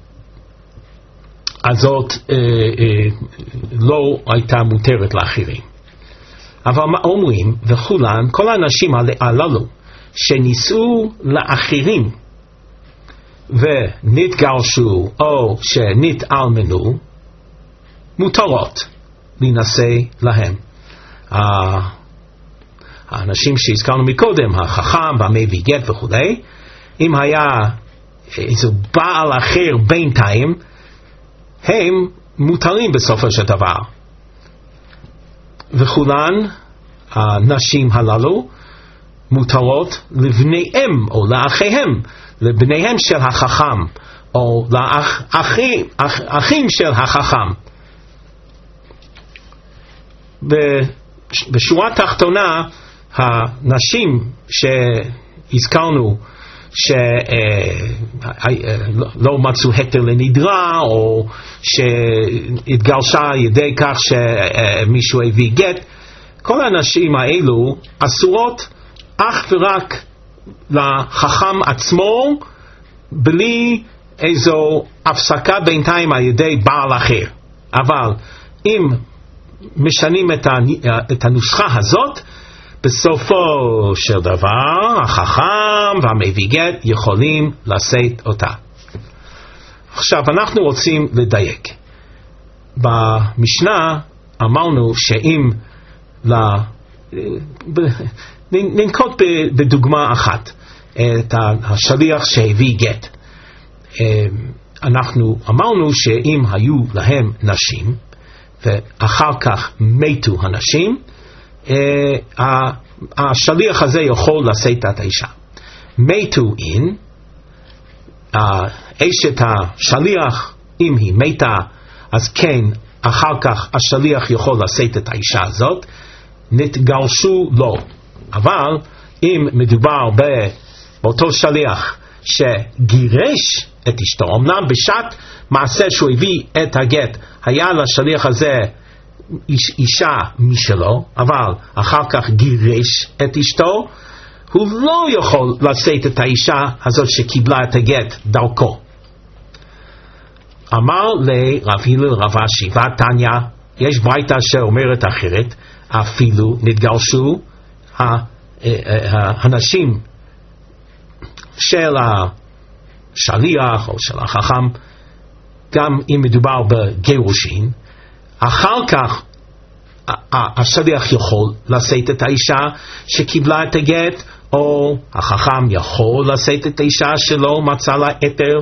הזאת אה, אה, לא הייתה מותרת לאחרים. אבל מה אומרים? וכולן, כל האנשים הללו שנישאו לאחרים ונתגרשו או שנתאלמנו, מותרות להינשא להם. האנשים שהזכרנו מקודם, החכם והמביא גט וכו', אם היה איזה בעל אחר בינתיים, הם מותרים בסופו של דבר. וכולן הנשים הללו מותרות לבניהם או לאחיהם, לבניהם של החכם או לאחים אח, אחים של החכם. בשורה התחתונה, הנשים שהזכרנו שלא מצאו היתר לנדרה, או שהתגרשה על ידי כך שמישהו הביא גט, כל הנשים האלו אסורות אך ורק לחכם עצמו, בלי איזו הפסקה בינתיים על ידי בעל אחר. אבל אם משנים את הנוסחה הזאת, בסופו של דבר החכם והמביא גט יכולים לשאת אותה. עכשיו אנחנו רוצים לדייק. במשנה אמרנו שאם ננקוט בדוגמה אחת את השליח שהביא גט, אנחנו אמרנו שאם היו להם נשים ואחר כך מתו הנשים, השליח הזה יכול לשאת את האישה. מתו אין, אשת השליח, אם היא מתה, אז כן, אחר כך השליח יכול לשאת את האישה הזאת, נתגרשו לו. אבל אם מדובר באותו שליח שגירש את אשתו, אמנם בשעת מעשה שהוא הביא את הגט היה לשליח הזה אישה משלו, אבל אחר כך גירש את אשתו, הוא לא יכול לשאת את האישה הזאת שקיבלה את הגט דרכו. אמר לרב הלל רב אשי והתניא, יש ברייתא שאומרת אחרת, אפילו נתגרשו האנשים של השליח או של החכם, גם אם מדובר בגירושין, אחר כך השליח יכול לשאת את האישה שקיבלה את הגט, או החכם יכול לשאת את האישה שלו מצא לה היתר.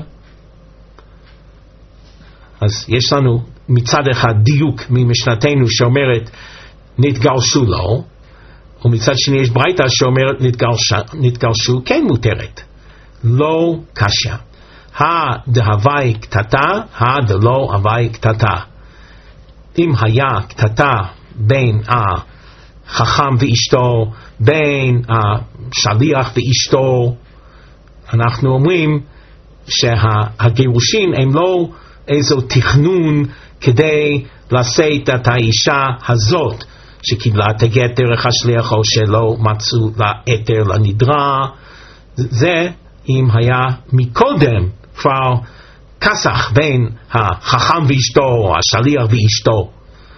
אז יש לנו מצד אחד דיוק ממשנתנו שאומרת נתגרשו לו, ומצד שני יש ברייתא שאומרת נתגרשו כן מותרת, לא קשיא. הדהווי קטטה, הדלא הווי קטטה. אם היה קטטה בין החכם ואשתו, בין השליח ואשתו, אנחנו אומרים שהגירושין הם לא איזו תכנון כדי לשאת את האישה הזאת שקיבלה את הגט דרך השליח או שלא מצאו לה היתר לנדרה. זה אם היה מקודם כבר כסח בין החכם ואשתו, השליח ואשתו,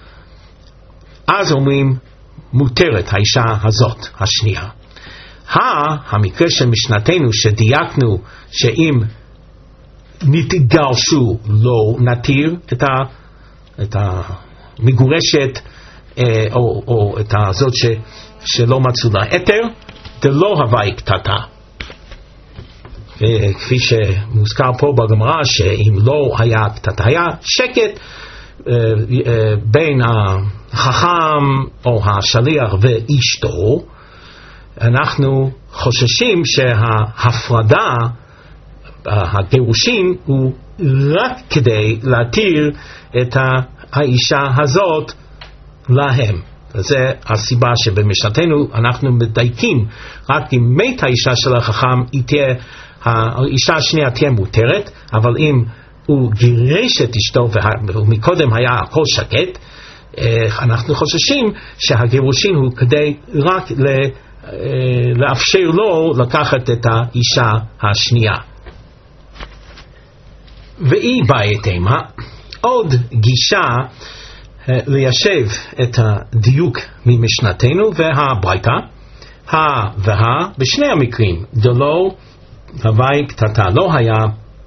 אז אומרים מותרת האישה הזאת השנייה. המקרה של משנתנו שדייקנו שאם נתגרשו לא נתיר את, ה, את המגורשת או, או את הזאת ש, שלא מצאו לה היתר, דלא הווי קטטה. כפי שמוזכר פה בגמרא, שאם לא היה קטטה, היה שקט בין החכם או השליח ואשתו, אנחנו חוששים שההפרדה, הגירושין, הוא רק כדי להתיר את האישה הזאת להם. זה הסיבה שבמשנתנו אנחנו מדייקים, רק אם מת האישה של החכם, האישה השנייה תהיה מותרת, אבל אם הוא גירש את אשתו ומקודם היה הכל שקט, אנחנו חוששים שהגירושין הוא כדי רק לאפשר לו לקחת את האישה השנייה. ואי באי תימה, עוד גישה ליישב את הדיוק ממשנתנו והברייתא, ה והה בשני המקרים, דלא הווי קטטה, לא היה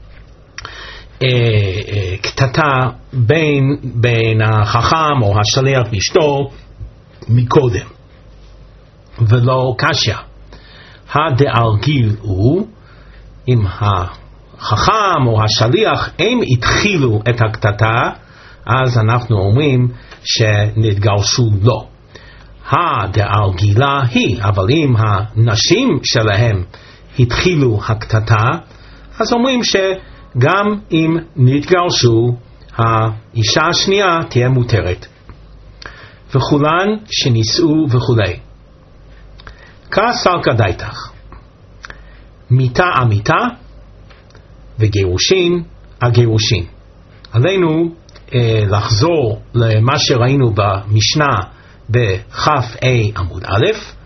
קטטה בין, בין החכם או השליח ואשתו מקודם, ולא קשיא. הדארגיל הוא אם החכם או השליח הם התחילו את הקטטה, אז אנחנו אומרים שנתגרשו לו. הדעה גילה היא, אבל אם הנשים שלהם התחילו הקטטה, אז אומרים שגם אם נתגרשו, האישה השנייה תהיה מותרת. וכולן שנישאו וכולי. כסלקא דייתך, מיתה אמיתה וגירושין הגירושין. עלינו אה, לחזור למה שראינו במשנה בכף A עמוד א',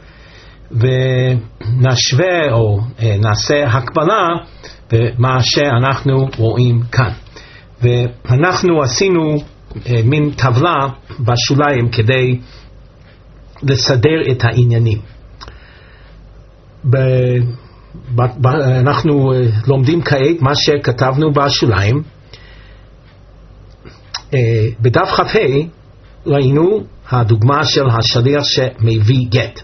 ונשווה או אה, נעשה הקבלה במה שאנחנו רואים כאן. ואנחנו עשינו אה, מין טבלה בשוליים כדי לסדר את העניינים. ב... ב... אנחנו אה, לומדים כעת מה שכתבנו בשוליים. אה, בדף כ"ה ראינו הדוגמה של השליח שמביא גט.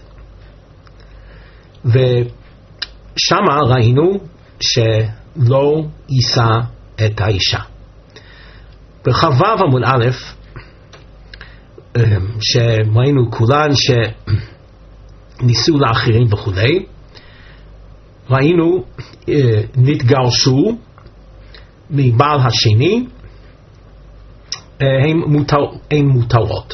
ושמה ראינו שלא יישא את האישה. בכ"ו עמוד א', שראינו כולן שניסו לאחרים וכולי, ראינו נתגרשו מבעל השני, הם, מותר, הם מותרות.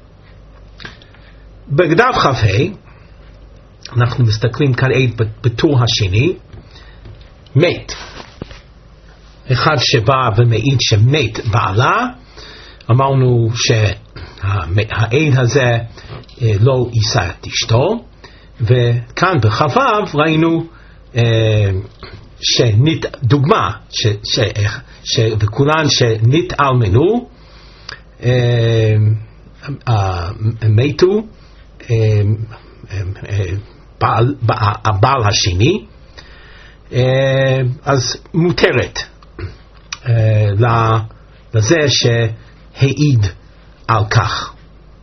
בדף כ"ה אנחנו מסתכלים כעת בטור השני, מת. אחד שבא ומעיד שמת בעלה, אמרנו שהעד הזה לא יישא את אשתו, וכאן בכ"ו ראינו שנת, דוגמה ש, ש, ש, וכולן שנתאלמנו, מתו בעל, הבעל השני, אז מותרת לזה שהעיד על כך.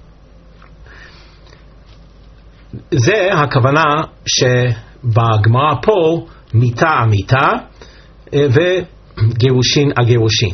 זה הכוונה שבגמרא פה מיתה אמיתה וגירושין הגירושין.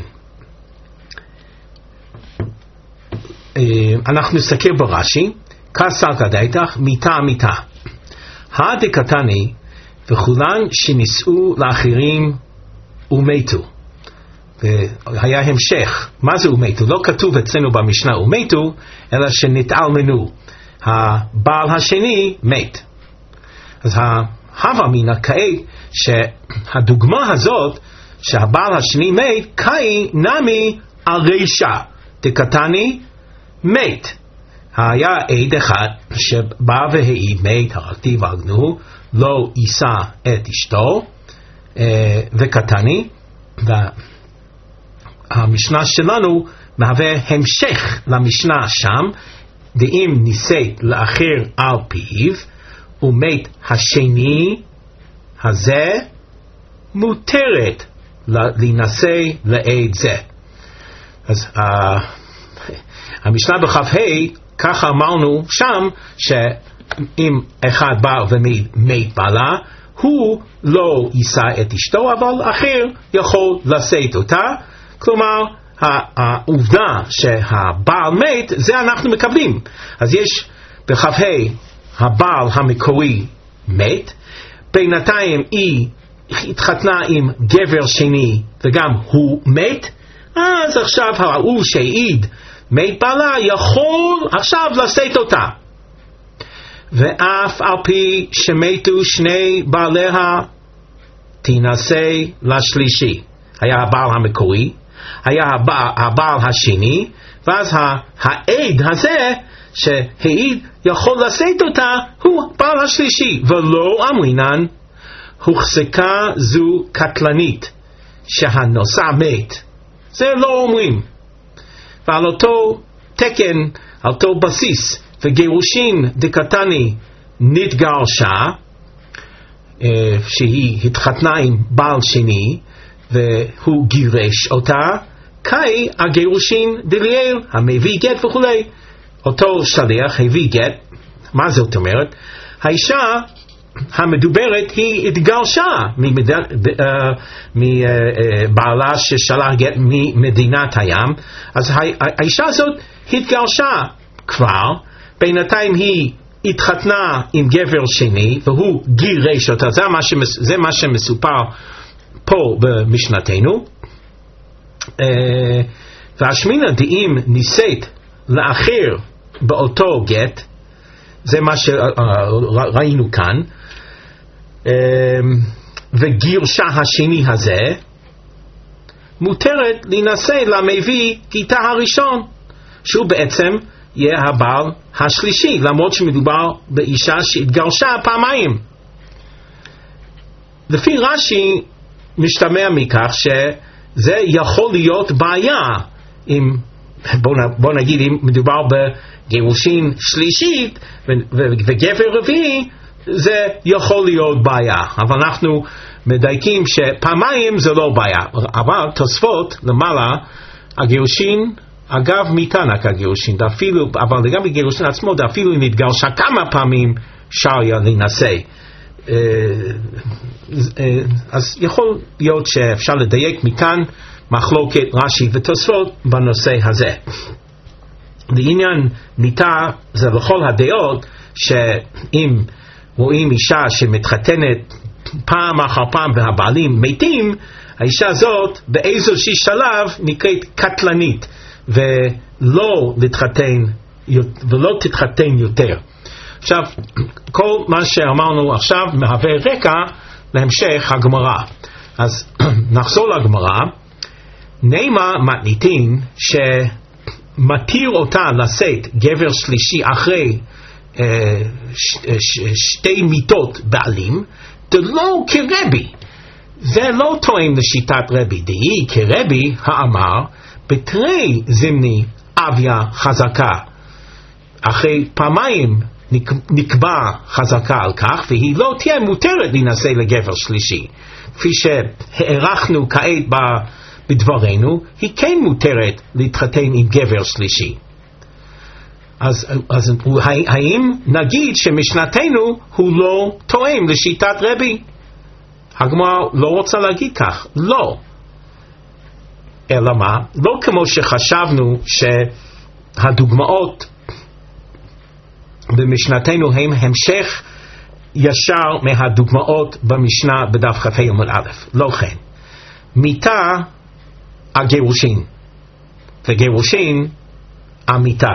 אנחנו נסתכל ברש"י, כסלקא דייתך מיתה אמיתה. הדקתני וכולן שנישאו לאחרים ומתו. והיה המשך. מה זה ומתו? לא כתוב אצלנו במשנה ומתו, אלא שנתאלמנו. הבעל השני מת. אז ההווה אמינא כעת שהדוגמה הזאת שהבעל השני מת, קאי נמי על רישא דקתני מת. היה עד אחד שבא והעיד מת, הרגתי והרגנו, לא יישא את אשתו, וקטני, והמשנה שלנו מהווה המשך למשנה שם, דאם נישאת לאחר על פיו, ומת השני הזה מותרת להינשא לעד זה. אז uh, המשנה בכ"ה, ככה אמרנו שם, שאם אחד בא ומת בעלה, הוא לא יישא את אשתו, אבל אחר יכול לשאת אותה. כלומר, העובדה שהבעל מת, זה אנחנו מקבלים. אז יש בכ"ה, הבעל המקורי מת, בינתיים היא התחתנה עם גבר שני וגם הוא מת, אז עכשיו ההוא שהעיד מת בעלה יכול עכשיו לשאת אותה. ואף על פי שמתו שני בעליה תינשא לשלישי. היה הבעל המקורי, היה הבעל, הבעל השני, ואז העד הזה שהעיד יכול לשאת אותה הוא בעל השלישי. ולא אמרינן הוחזקה זו קטלנית שהנושא מת. זה לא אומרים. ועל אותו תקן, על אותו בסיס, וגירושין דקתני נתגרשה, שהיא התחתנה עם בעל שני והוא גירש אותה, קאי הגירושין דליאל, המביא גט וכו'. אותו שליח הביא גט. מה זאת אומרת? האישה המדוברת היא התגרשה מבעלה ששלח גט ממדינת הים. אז האישה הזאת התגרשה כבר, בינתיים היא התחתנה עם גבר שני, והוא גירש אותה, זה מה, שמס, זה מה שמסופר פה במשנתנו. והשמינא דאם נישאת לאחר באותו גט, זה מה שראינו כאן, וגירשה השני הזה, מותרת להינשא למביא גיתה הראשון, שהוא בעצם יהיה הבעל השלישי, למרות שמדובר באישה שהתגרשה פעמיים. לפי רש"י משתמע מכך שזה יכול להיות בעיה, אם, בוא נגיד אם מדובר בגירושין שלישית וגבר רביעי, זה יכול להיות בעיה, אבל אנחנו מדייקים שפעמיים זה לא בעיה. אבל תוספות למעלה, הגירושין אגב מיתנק הגירושין, אפילו, אבל לגבי גירושין עצמו, אפילו אם התגרשה כמה פעמים שריה להינשא. אז יכול להיות שאפשר לדייק מכאן מחלוקת רש"י ותוספות בנושא הזה. לעניין מיתה זה לכל הדעות, שאם רואים אישה שמתחתנת פעם אחר פעם והבעלים מתים, האישה הזאת באיזושהי שלב נקראת קטלנית, ולא להתחתן, ולא תתחתן יותר. עכשיו, כל מה שאמרנו עכשיו מהווה רקע להמשך הגמרא. אז נחזור לגמרא. נעימה מתניתין שמתיר אותה לשאת גבר שלישי אחרי אה, ש, ש, שתי מיתות בעלים, דלא כרבי. זה לא תואם לשיטת רבי, דהי כרבי האמר בתרי זמני אביה חזקה. אחרי פעמיים נקבע חזקה על כך, והיא לא תהיה מותרת להינשא לגבר שלישי. כפי שהערכנו כעת בדברנו, היא כן מותרת להתחתן עם גבר שלישי. אז, אז האם נגיד שמשנתנו הוא לא תואם לשיטת רבי? הגמרא לא רוצה להגיד כך, לא. אלא מה? לא כמו שחשבנו שהדוגמאות במשנתנו הם המשך ישר מהדוגמאות במשנה בדף כ"ה עמוד א'. לא כן. מיתה הגירושין, וגירושין המיתה.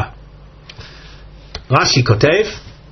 רש"י כותב,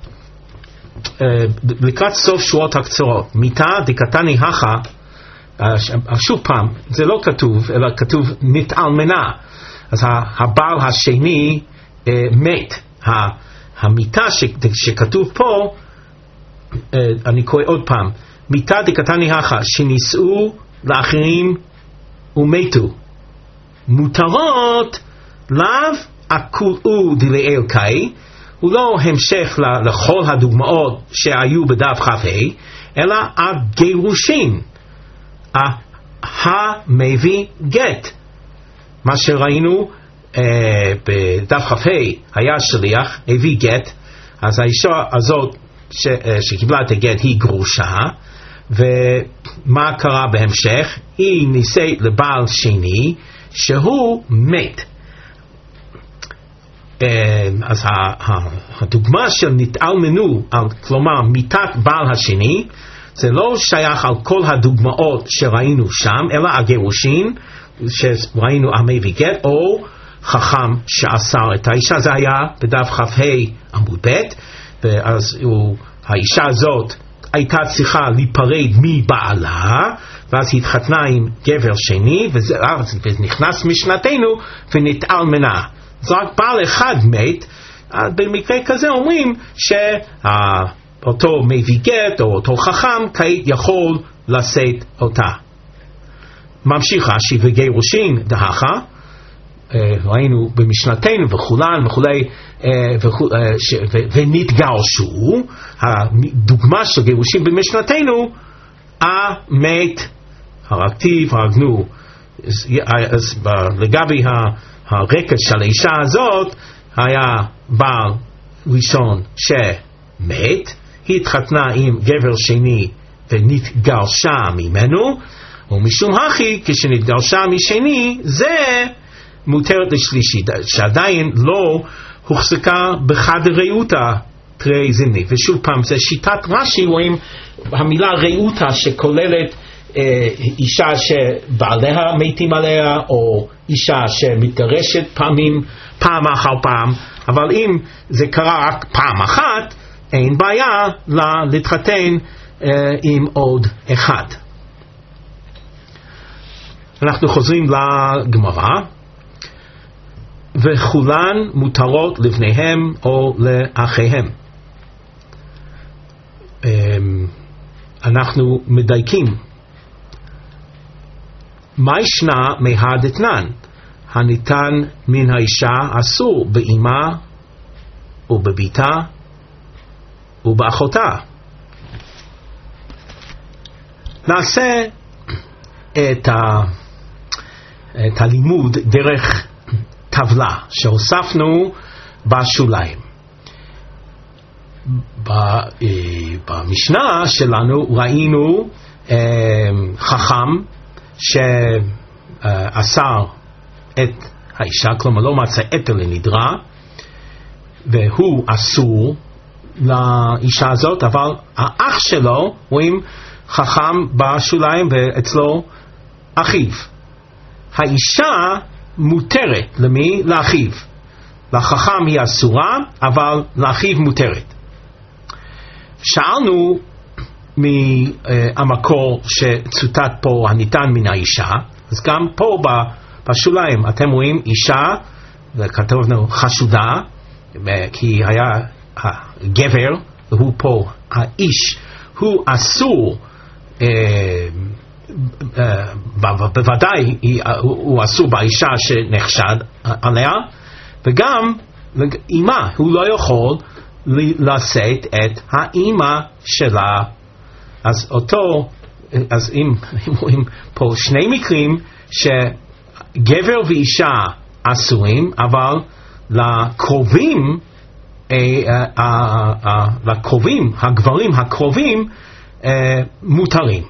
לקראת סוף שורות הקצרות, מיתה דקתני הכה, שוב פעם, זה לא כתוב, אלא כתוב נתעלמנה. אז הבעל השני מת. המיתה שכתוב פה, אני קורא עוד פעם, מיתה דקתני הכה, שנישאו לאחרים ומתו, מותרות לאו הכולאו דלאל קאי, הוא לא המשך לכל הדוגמאות שהיו בדף כ"ה, אלא הגירושין, המביא גט. מה שראינו uh, בדף כ"ה היה שליח, הביא גט, אז האישה הזאת ש, uh, שקיבלה את הגט היא גרושה, ומה קרה בהמשך? היא נישאת לבעל שני שהוא מת. אז הדוגמה של נתעלמנו, כלומר מיתת בעל השני, זה לא שייך על כל הדוגמאות שראינו שם, אלא הגירושין שראינו המביא גט, או חכם שאסר את האישה. זה היה בדף כ"ה עמוד ב', ואז הוא, האישה הזאת הייתה צריכה להיפרד מבעלה, ואז התחתנה עם גבר שני, וזה נכנס משנתנו ונתעלמנה. זה רק בעל אחד מת. במקרה כזה אומרים שאותו מביא גט או אותו חכם כעת יכול לשאת אותה. ממשיך רש"י, וגירושין דהכה, ראינו במשנתנו וכולן וכולי, ונתגרשו. הדוגמה של גירושין במשנתנו, המת, הרכתיב, הרגנו. אז לגבי הרקע של האישה הזאת, היה בעל ראשון שמת, היא התחתנה עם גבר שני ונתגרשה ממנו, ומשום הכי כשנתגרשה משני זה מותרת לשלישי, שעדיין לא הוחזקה בחד רעותה תרי זמני. ושוב פעם, זה שיטת רש"י, רואים המילה רעותה שכוללת אה, אישה שבעליה מתים עליה, או אישה שמתגרשת פעמים, פעם אחר פעם, אבל אם זה קרה רק פעם אחת, אין בעיה להתחתן אה, עם עוד אחד. אנחנו חוזרים לגמרא. וכולן מותרות לבניהם או לאחיהם. אנחנו מדייקים. מה ישנה מהדתנן? הניתן מן האישה אסור באימה ובביתה ובאחותה. נעשה את, ה... את הלימוד דרך טבלה שהוספנו בשוליים. במשנה שלנו ראינו חכם שאסר את האישה, כלומר לא מצא אתר לנדרה, והוא אסור לאישה הזאת, אבל האח שלו, רואים חכם בשוליים ואצלו אחיו. האישה מותרת, למי? לאחיו. לחכם היא אסורה, אבל לאחיו מותרת. שאלנו מהמקור שצוטט פה הניתן מן האישה, אז גם פה בשוליים אתם רואים אישה, וכתבנו חשודה, כי היה הגבר, והוא פה האיש, הוא אסור, בוודאי הוא אסור באישה שנחשד עליה, וגם אימה, הוא לא יכול לשאת את האימא שלה. אז אותו, אז אם רואים פה שני מקרים שגבר ואישה אסורים, אבל לקרובים, לקרובים, הגברים הקרובים מותרים.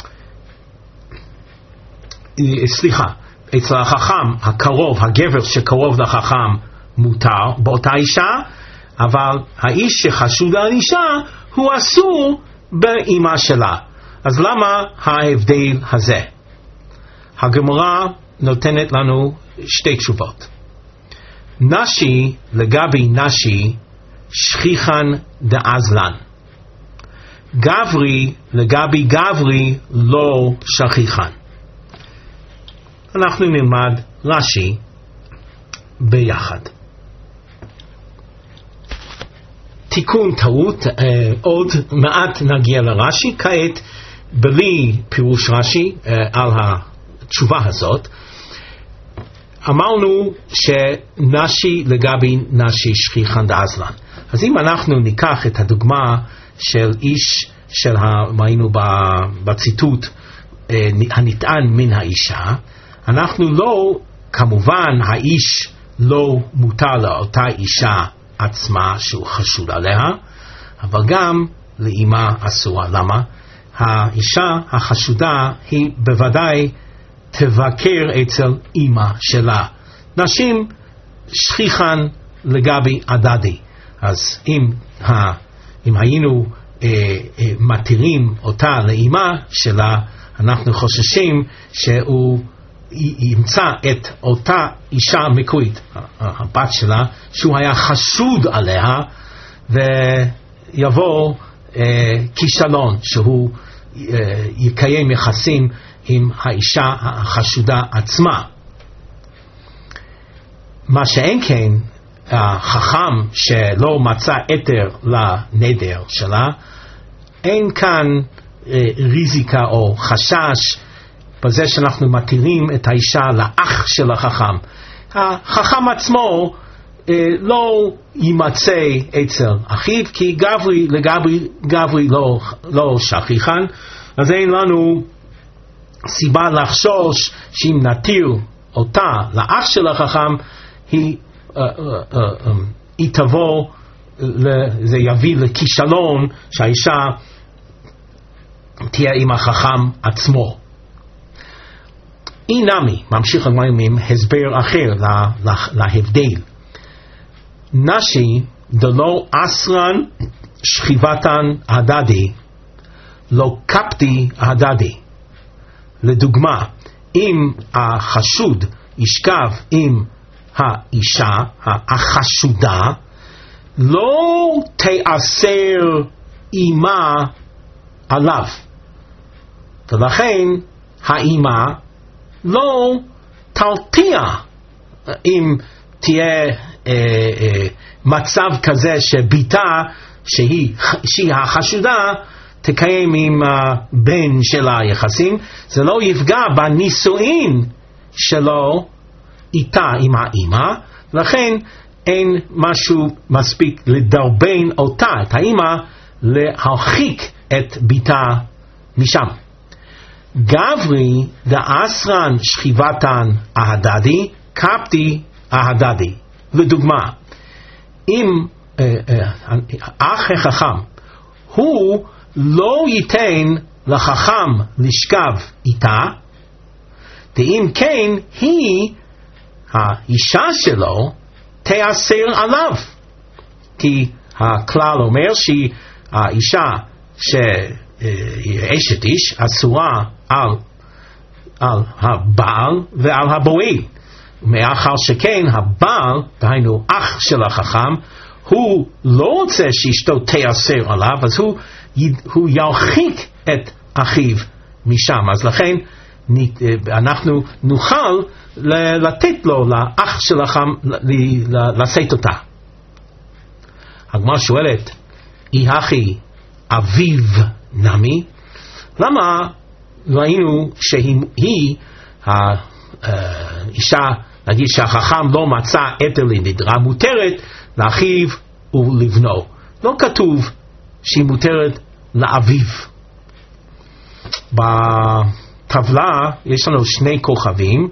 סליחה, אצל החכם הקרוב, הגבר שקרוב לחכם מותר באותה אישה, אבל האיש שחשוד על אישה הוא אסור באמא שלה. אז למה ההבדל הזה? הגמרא נותנת לנו שתי תשובות. נשי לגבי נשי שכיחן דאזלן, גברי לגבי גברי לא שכיחן. אנחנו נלמד רש"י ביחד. תיקון טעות, אה, עוד מעט נגיע לרש"י, כעת בלי פירוש רש"י אה, על התשובה הזאת. אמרנו שנשי לגבי נשי שכיחן דאזלן. אז אם אנחנו ניקח את הדוגמה של איש של ראינו בציטוט אה, הניתן מן האישה, אנחנו לא, כמובן האיש לא מותר לאותה אישה עצמה שהוא חשוד עליה, אבל גם לאמא אסורה. למה? האישה החשודה היא בוודאי תבקר אצל אמא שלה. נשים שכיחן לגבי הדדי. אז אם, ה, אם היינו אה, אה, מתירים אותה לאמא שלה, אנחנו חוששים שהוא ימצא את אותה אישה מקורית, הבת שלה, שהוא היה חשוד עליה, ויבוא אה, כישלון, שהוא אה, יקיים יחסים עם האישה החשודה עצמה. מה שאין כן, החכם שלא מצא אתר לנדר שלה, אין כאן אה, ריזיקה או חשש בזה שאנחנו מתירים את האישה לאח של החכם. החכם עצמו אה, לא יימצא אצל אחיו, כי גברי לגברי גברי לא, לא שכיחן, אז אין לנו סיבה לחשוש שאם נתיר אותה לאח של החכם, היא, אה, אה, אה, היא תבוא, זה יביא לכישלון שהאישה תהיה עם החכם עצמו. אינמי, ממשיך הגמרא עם הסבר אחר לה, לה, להבדל. נשי דלא אסרן שכיבתן הדדי לא קפתי הדדי. לדוגמה, אם החשוד ישכב עם האישה החשודה, לא תאסר אימה עליו, ולכן האימה לא תרתיע אם תהיה אה, אה, מצב כזה שביתה שהיא, שהיא החשודה תקיים עם הבן שלה יחסים. זה לא יפגע בנישואין שלו איתה עם האימא, לכן אין משהו מספיק לדרבן אותה, את האימא, להרחיק את ביתה משם. גברי דאסרן שכיבתן ההדדי קפתי ההדדי. לדוגמה, אם אה, אה, אח החכם הוא לא ייתן לחכם לשכב איתה, ואם כן היא, האישה שלו, תאסר עליו, כי הכלל אומר שהאישה שהיא אשת איש אסורה על, על הבעל ועל הבועל. מאחר שכן הבעל, דהיינו אח של החכם, הוא לא רוצה שאשתו תאסר עליו, אז הוא, הוא ירחיק את אחיו משם. אז לכן אנחנו נוכל לתת לו, לאח של החכם, לשאת אותה. הגמרא שואלת, אי הכי אביו נמי, למה ראינו שהיא האישה, נגיד שהחכם לא מצא אתר לנדרה, מותרת לאחיו ולבנו, לא כתוב שהיא מותרת לאביו. בטבלה יש לנו שני כוכבים,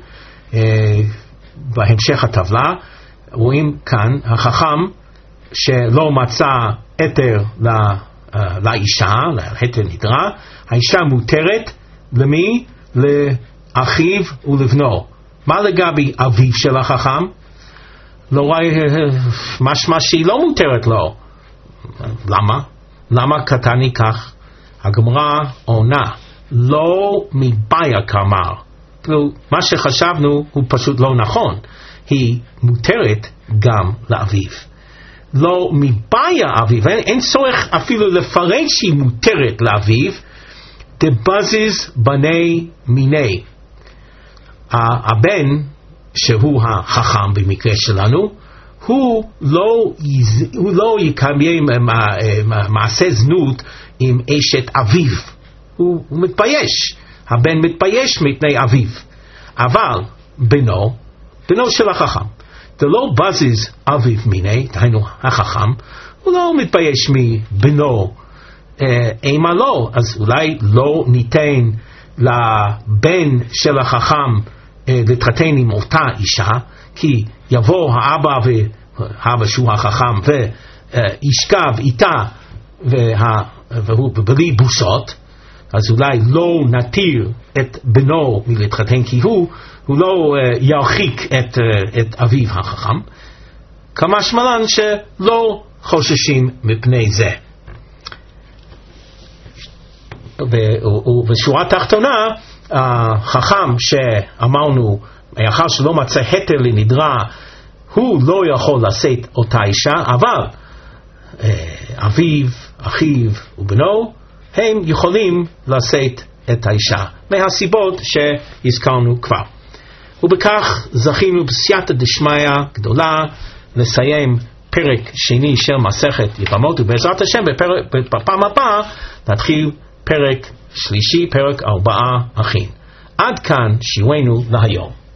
בהמשך הטבלה רואים כאן החכם שלא מצא אתר לאישה, לאתר נדרה, האישה מותרת למי? לאחיו ולבנו. מה לגבי אביו של החכם? לא רואה משמע שהיא לא מותרת לו. למה? למה קטני כך? הגמרא עונה, לא מבעיה כאמר. מה שחשבנו הוא פשוט לא נכון. היא מותרת גם לאביו. לא מבעיה אביו, אין, אין צורך אפילו לפרט שהיא מותרת לאביו. דבזיז בני מיני. הבן שהוא החכם במקרה שלנו, הוא לא, הוא לא יקיים מעשה זנות עם אשת אביו. הוא, הוא מתבייש. הבן מתבייש מפני אביו. אבל בנו, בנו של החכם, זה לא בזיז אביו מיני, דהיינו החכם, הוא לא מתבייש מבנו אימה לא, אז אולי לא ניתן לבן של החכם להתחתן עם אותה אישה, כי יבוא האבא והאבא שהוא החכם וישכב איתה והוא בלי בושות, אז אולי לא נתיר את בנו מלהתחתן, כי הוא, הוא לא ירחיק את, את אביו החכם. כמה שמלן שלא חוששים מפני זה. ובשורה תחתונה, החכם שאמרנו, מאחר שלא מצא היתר לנדרה, הוא לא יכול לשאת אותה אישה, אבל אביו, אחיו ובנו, הם יכולים לשאת את האישה, מהסיבות שהזכרנו כבר. ובכך זכינו בסייעתא דשמיא גדולה לסיים פרק שני של מסכת יבמות, ובעזרת השם בפרק, בפעם הבאה נתחיל פרק שלישי, פרק ארבעה אחים. עד כאן שיעורנו להיום.